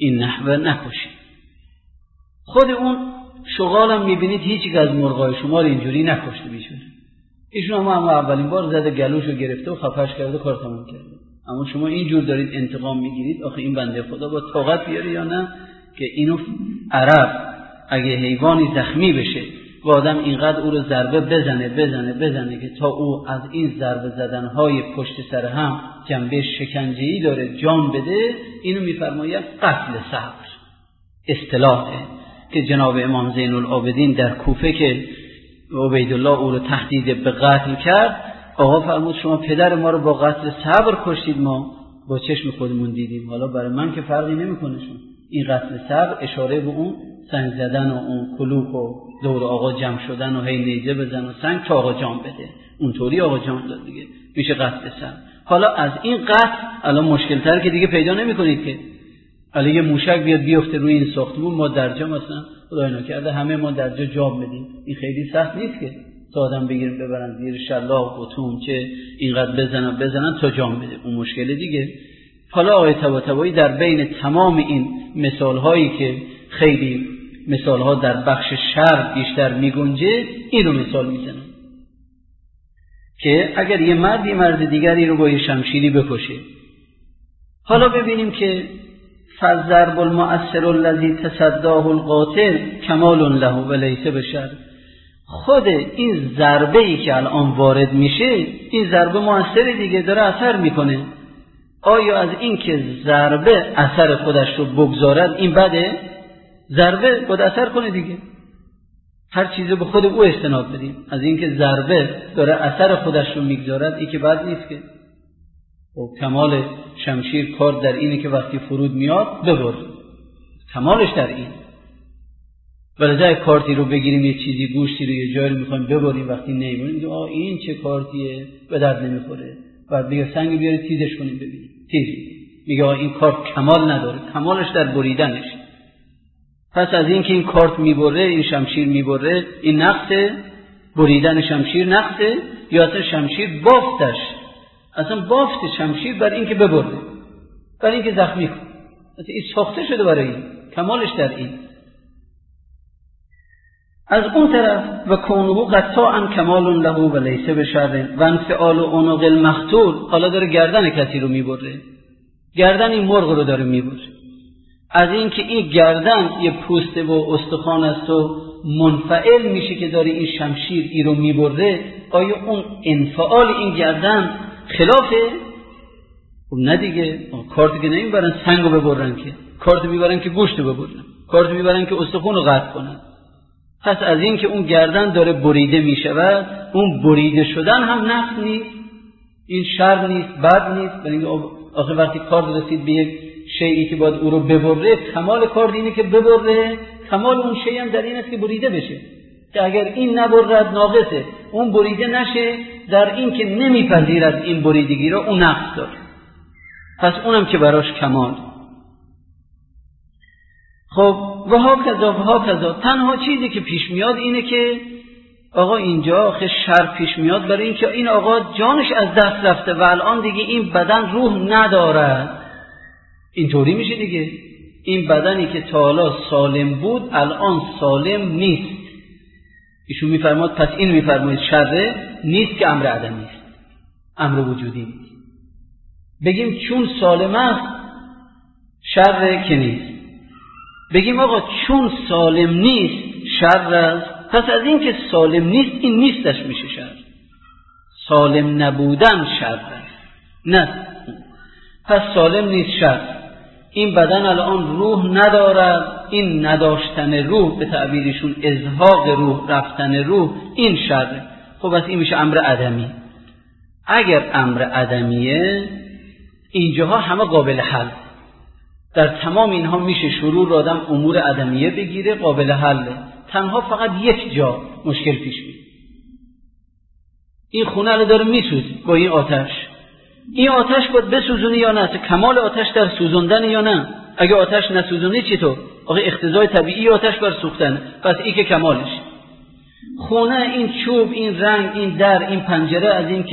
این نحوه نکشید. خود اون شغالم میبینید هیچ یک از مرغای شما رو اینجوری نکشته بیشون. ایشون اما اولین بار زده گلوشو گرفته و خفش کرده، کار تموم کرده. اما شما اینجور دارید انتقام میگیرید. آخه این بنده خدا با طاقت بیاره یا نه که اینو عرب اگه حیوانی زخمی بشه و آدم اینقدر او رو ضربه بزنه که تا او از این ضربه زدنهای پشت سر هم جنبه شکنجه‌ای داره جان بده، اینو میفرماید قتل صبر. اصطلاحه که جناب امام زین العابدین در کوفه که عبیدالله او رو تهدید به قتل کرد، آقا فرمود شما پدر ما رو با قتل صبر کشتید، ما با چشم خودمون دیدیم، حالا برای من که فرقی نمیکنه. شما این قتل صبر اشاره به اون سنگ زدن و اون کلوخ و دور آقا جمع شدن و هی نیزه بزن و سنگ تا آقا جان بده، اونطوری آقا جان داد دیگه، میشه قتل صبر. حالا از این قتل الان مشکل تر که دیگه پیدا نمیکنید که الان یه موشک بیاد بیفته روی این ساختمون، ما درجا مثلا خدای نکرده همه ما درجا جاب بدیم، این خیلی سخت نیست که تا آدم بگیریم ببرن زیر شلاق و بتون که اینقدر بزنن تا جان بده، اون مشکل دیگه. حالا آقای طباطبایی در بین تمام این مثال هایی که خیلی مثال ها در بخش شر بیشتر میگنجه، اینو مثال میزنن که اگر یه مرد دیگری رو با یه شمشیری بکشه. حالا ببینیم که فالضرب المؤثر الذي تصداه القاتل کمال له وليس بشر. خود این ضربه ای که الان وارد میشه، این ضربه مؤثر دیگه، داره اثر میکنه. آیا از این که ضربه اثر خودش رو بگذارد این بده؟ ضربه باید اثر کنه دیگه، هر چیزو به خود او استناد بدیم. از این که ضربه داره اثر خودش رو میگذارد این که بد نیست که. و کمال شمشیر کار در اینه که وقتی فرود میاد ببر، کمالش در این. ولذا کارتی رو بگیریم یه چیزی گوشتی رو یه جایی رو میخوایم ببریم، وقتی نمیبریم میگه این چه کارتیه به درد نمیخوره، بعد بگه سنگ بیارید تیزش کنیم ببینیم تیز میگه این کارت کمال نداره، کمالش در بریدنش. پس از این که این کارت میبره، این شمشیر میبره، این نقصه، بریدن شمشیر نقصه، یا اصلا شمشیر بافتش، اصلا بافت شمشیر بر این که ببره، بر این که زخمی کنه، اصلا این ساخته شده برای این، کمالش در این. از اون طرف و کونه قطعا کمال له و لیس بشر و انفعال عنق المقتول، حالا داره گردن کسی رو میبره، گردن این مرغ رو داره میبره. از این که این گردن یه پوست و استخوان است و منفعل میشه که داره این شمشیر ای رو میبره، آیا اون انفعال این گردن خلافه؟ خب نه دیگه، کارتی که نمیبرن سنگ رو ببرن که، کارتی میبرن که گوشت رو ببرن، کارتی میبرن که استخوان رو قطع کنن. پس از این که اون گردن داره بریده میشود، اون بریده شدن هم نقص نیست، این شر نیست، بد نیست. برای آخه وقتی کار رسید به یک شیئی که باید او رو ببره، کمال کار اینه که ببره، کمال اون شیئی هم در این است که بریده بشه، که اگر این نبرد ناقصه، اون بریده نشه، در این که نمیپذیرد این بریدگی را، اون نقص داره، پس اونم که براش کمال. خب و ها تنها چیزی که پیش میاد اینه که آقا اینجا آخه شر پیش میاد برای اینکه این آقا جانش از دست رفته و الان دیگه این بدن روح نداره، اینطوری میشه دیگه. این بدنی که تا حالا سالم بود الان سالم نیست. ایشون میفرماد پس این میفرماید شر نیست که امر عدمی است، امر وجودی نیست. بگیم چون سالم است شر که نیست، بگیم آقا چون سالم نیست شر است، پس از این که سالم نیست این نیستش میشه شر. سالم نبودن شر است، نه پس سالم نیست شر. این بدن الان روح ندارد، این نداشتن روح، به تعبیرشون ازهاق روح، رفتن روح، این شر. خب پس این میشه امر عدمی. اگر امر عدمیه اینجاها همه قابل حل، در تمام اینها میشه شروع رو آدم امور عدمیه بگیره، قابل حله. تنها فقط یک جا مشکل پیش میاد، این خونه رو داره میسوزه با این آتش، این آتش باید بسوزونی یا نه؟ کمال آتش در سوزوندن یا نه؟ اگه آتش نسوزونی چطور؟ آخه اقتضای طبیعی آتش بر سوختن، پس این که کمالش. خونه، این چوب، این رنگ، این در، این پنجره، از این که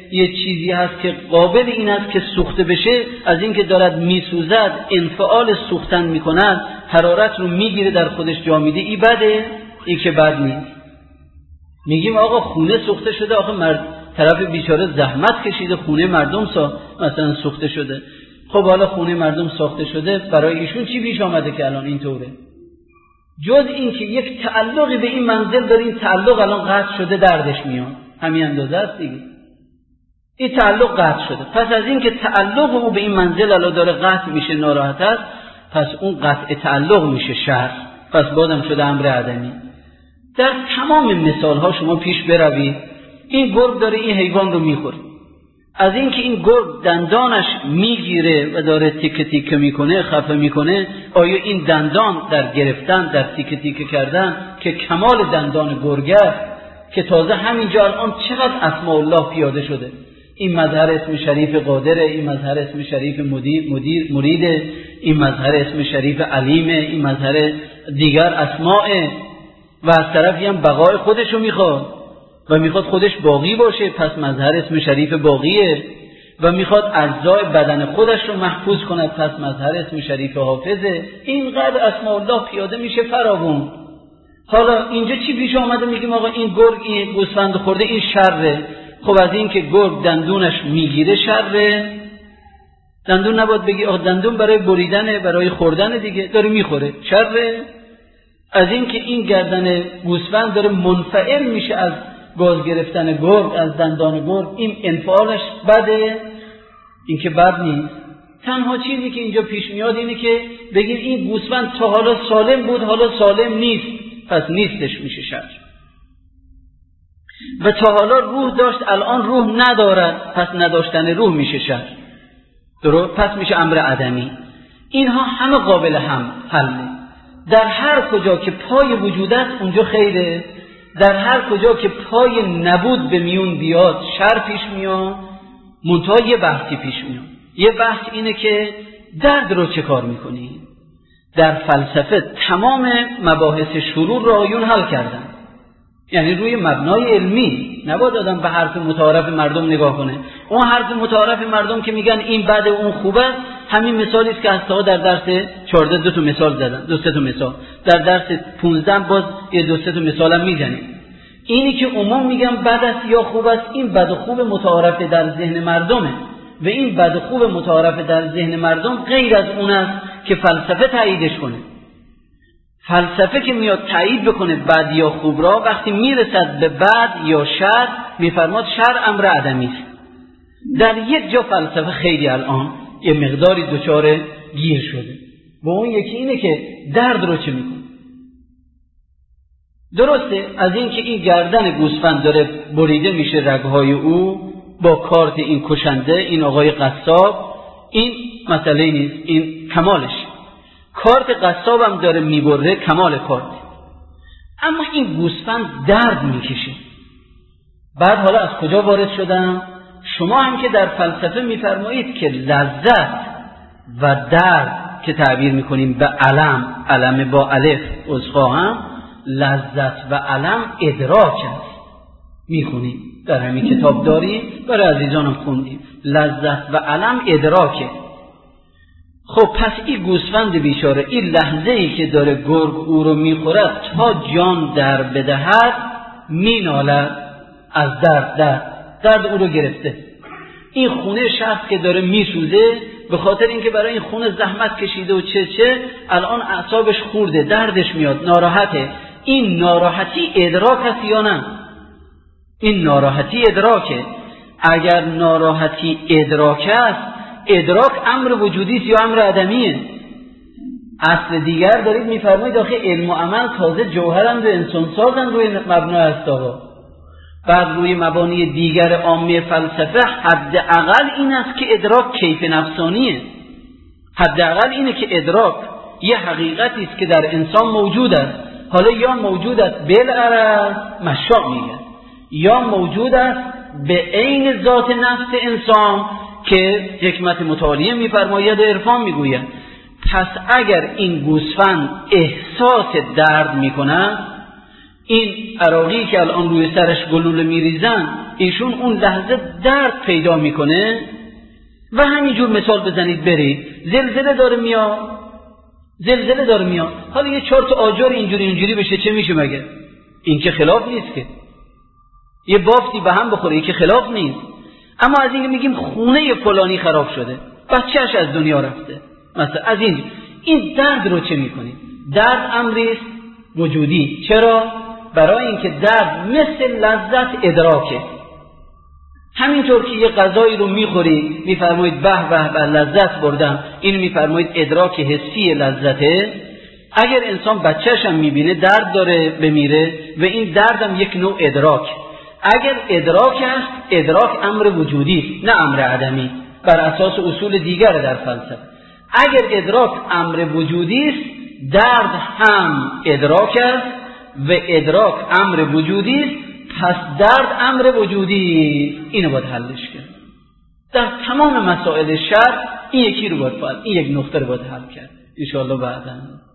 یه چیزی هست که قابل این است که سوخته بشه، از این که دارد میسوزد انفعال سوختن میکند، حرارت رو میگیره در خودش جا میده، این بده؟ این که بد نیست. میگیم آقا خونه سوخته شده، آخه طرف بیچاره زحمت کشیده، خونه مردم مثلا سوخته شده. خب حالا خونه مردم ساخته شده، برای ایشون چی پیش آمده که الان اینطوره؟ جز این که یک تعلقی به این منزل داره، این تعلق الان قطع شده، دردش میاد، همین اندازه است دیگه. این تعلق قطع شده، پس از این که تعلق او به این منزل الان داره قطع میشه، ناراحت است، پس اون قطع تعلق میشه شر، پس بازم شده امر عدمی. در تمام مثال ها شما پیش بروید، این گرگ داره این حیوان رو میخوره، از این که این گرگ دندانش میگیره و داره تیکه تیکه میکنه، خفه میکنه، آیا این دندان در گرفتن، در تیکه تیکه کردن که کمال دندان گرگ است، که تازه همینجا الان چقدر اسماء الله پیاده شده، این مظهر اسم شریف قادره، این مظهر اسم شریف مریده، این مظهر اسم شریف علیمه، این مظهر دیگر اسماء، و از طرفی هم بقای خودشو میخواد و میخواد خودش باقی باشه، پس مظهر اسم شریف باقیه، و میخواد اجزای بدن خودش رو محفوظ کند، پس مظهر اسم شریف حافظه. اینقدر اسماء الله پیاده میشه فراوون. حالا اینجا چی پیش آمده؟ میگیم آقا این گرگ این گوسفند خورده، این شره. خب از این که گرگ دندونش میگیره شره؟ دندون نباید بگی آقا دندون برای بریدنه، برای خوردن دیگه، داره میخوره، شره؟ از این که این گردن گوسفند داره منفعل میشه از گاز گرفتن گرگ، از دندان گرگ، این انفعالش بده؟ این که بد نیست. تنها چیزی که اینجا پیش میاد اینه که بگیم این گوسفند تا حالا سالم بود، حالا سالم نیست، پس نیستش، میشه شر. و تا حالا روح داشت، الان روح ندارد، پس نداشتن روح میشه شر. درست؟ پس میشه امر عدمی. اینها همه قابل حله. در هر کجا که پای وجود است اونجا خیره، در هر کجا که پای نبود به میون بیاد شر پیش میاد. منتها یه بحثی پیش میاد. یه بحث اینه که درد رو چه کار میکنی؟ در فلسفه تمام مباحث شرور رو آیون حل کردن، یعنی روی مبنای علمی. نباید آدم به حرف متعارف مردم نگاه کنه. اون حرف متعارف مردم که میگن این بده اون خوبه، همین مثالی است که هسته در درس 14 دو تا مثال زدن، دو سه تا مثال. در درس 15 باز یه دو سه تا مثال هم میزنیم. اینی که عموم میگن بد است یا خوب است، این بد و خوب متعارف در ذهن مردمه، و این بد و خوب متعارف در ذهن مردم غیر از اون است که فلسفه تاییدش کنه. فلسفه که میاد تایید بکنه بد یا خوب را، وقتی میرسد به بد یا شر میفرماد شر امر عدمی است. در یک جا فلسفه خیلی الان یه مقداری دچار گیر شده، و اون یکی اینه که درد رو چه میکنه. درسته از این که این گردن گوسفند داره بریده میشه، رگهای او با کارت این کشنده، این آقای قصاب، این مسئله نیست، این کمالش. کارت قصاب هم داره میبره، کمال کارت. اما این گوسفند درد میکشه. بعد حالا از کجا وارد شدم؟ شما هم که در فلسفه میفرمایید که لذت و درد که تعبیر میکنیم به علم با الف عذرخواهم، لذت و علم ادراک است. میخونیم در همین کتاب داریم، برای عزیزانم خوندیم، لذت و علم ادراکه. خب پس این گوسفند بیچاره این لحظه ای که داره گرگ او رو میخورد تا جان در بدهد مینالد از درد او رو گرفته. این خونه شخص که داره میسوزه به خاطر اینکه برای این خونه زحمت کشیده و چه الان اعصابش خورده، دردش میاد، ناراحته. این ناراحتی ادراک است یا نه؟ این ناراحتی ادراکه. اگر ناراحتی ادراک است، ادراک امر وجودی است یا امر عدمیه؟ اصل دیگر دارید میفرمایید آخه علم و عمل تازه جوهرند و انسان سازند روی مبنا هست. بعد روی مبانی دیگر عامه فلسفه حداقل این است که ادراک کیف نفسانیه. حداقل اینه که ادراک یه حقیقتی است که در انسان موجود است. حالا یا موجود است بالعرض مشاء میگه، یا موجود است به عین ذات نفس انسان که حکمت متعالیه میفرماید و عرفان میگوید. پس اگر این گوسفند احساس درد میکنه، این عراقی که الان روی سرش گلوله میریزن ایشون اون لحظه درد پیدا میکنه و همینجور مثال بزنید برید زلزله داره میاد حالا یه 4 تا آجر اینجوری بشه چه میشه مگه؟ این که خلاف نیست که. یه بافتی به هم بخوره این که خلاف نیست. اما از این میگیم خونه فلانی خراب شده، بچه‌اش از دنیا رفته، مثلا از این درد رو چه میکنید؟ درد امری است وجودی. چرا؟ برای اینکه درد مثل لذت ادراکه. همینطور که یه غذایی رو میخوری میفرمایید به به به لذت بردم، این میفرمایید ادراک حسی لذته. اگر انسان بچه‌ش هم میبینه درد داره بمیره و این دردم یک نوع ادراک. اگر ادراک است، ادراک امر وجودی است نه امر عدمی، بر اساس اصول دیگر در فلسفه. اگر ادراک امر وجودی است، درد هم ادراک است و ادراک امر وجودی است، پس درد امر وجودی است. اینو باید حلش کرد. در تمام مسائل شرع این یکی رو باید فعال، این یک نقطه رو باید حل کرد ان شاء الله بعدا.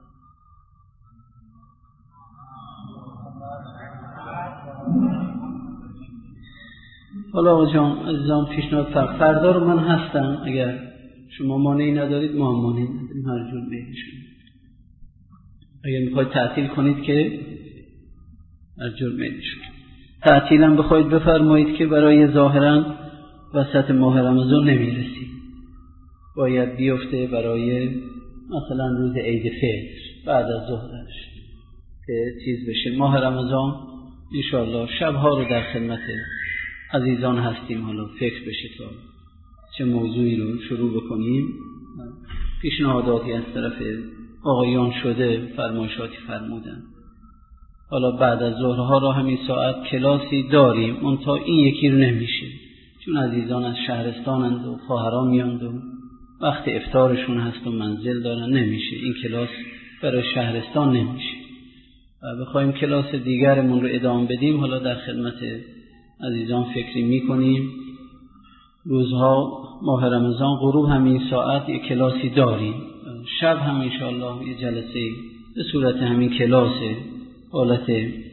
حالا آقا جان عزیزان پیشنهاد فردا رو من هستم، اگر شما مانعی ندارید ما هم مانعی نداریم، هر جور بهشون. اگر میخواید تعطیل کنید که هر جور بهشون. تعطیلم بخواید بفرمایید که برای ظاهرا وسط ماه رمضان نمیرسید، باید بیفته برای مثلا روز عید فطر بعد از ظهرش که چیز بشه. ماه رمضان انشاءالله شبها رو در خدمت عزیزان هستیم، حالا فکر بشه تا چه موضوعی رو شروع بکنیم. پیشنهاداتی از طرف آقایان شده، فرمایشاتی فرمودن. حالا بعد از ظهرها را همین ساعت کلاسی داریم، منتها این یکی رو نمیشه چون عزیزان از شهرستانند و خواهران میاند و وقت افطارشون هست و منزل دارن، نمیشه این کلاس برای شهرستان نمیشه و بخوایم کلاس دیگرمون رو ادامه بدیم. حالا در خدمت عزیزان فکری میکنیم. روزها ماه رمضان غروب همین ساعت یک کلاسی داریم، شب هم انشاءالله یه جلسه به صورت همین کلاسه، حالت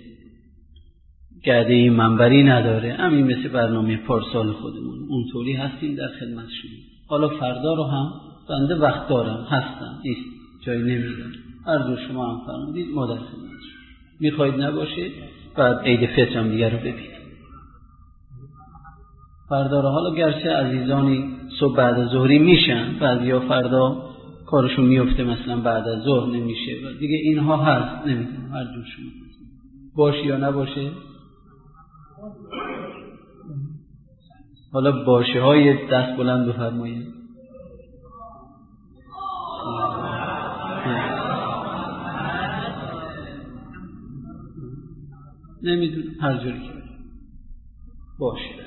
گرده منبری نداره، همین مثل برنامه پارسال خودمون اونطوری هستیم در خدمت شما. حالا فردا رو هم بنده وقت دارم هستم، نیست جایی نمیدم، هر دو شما هم فرمودید ما در خدمت شما. میخواید نباشه بعد عید فطر هم دیگر رو ببینید فردا رو. حالا گرچه عزیزانی صبح بعد از ظهری میشن، بعضیا فردا کارشون میفته مثلا بعد از ظهر نمیشه و دیگه اینها هست، نمیدونم هر جور شما باشه یا نباشه. حالا باشه های دست بلند بفرمایید. نمیدونم هر جوری که باشه.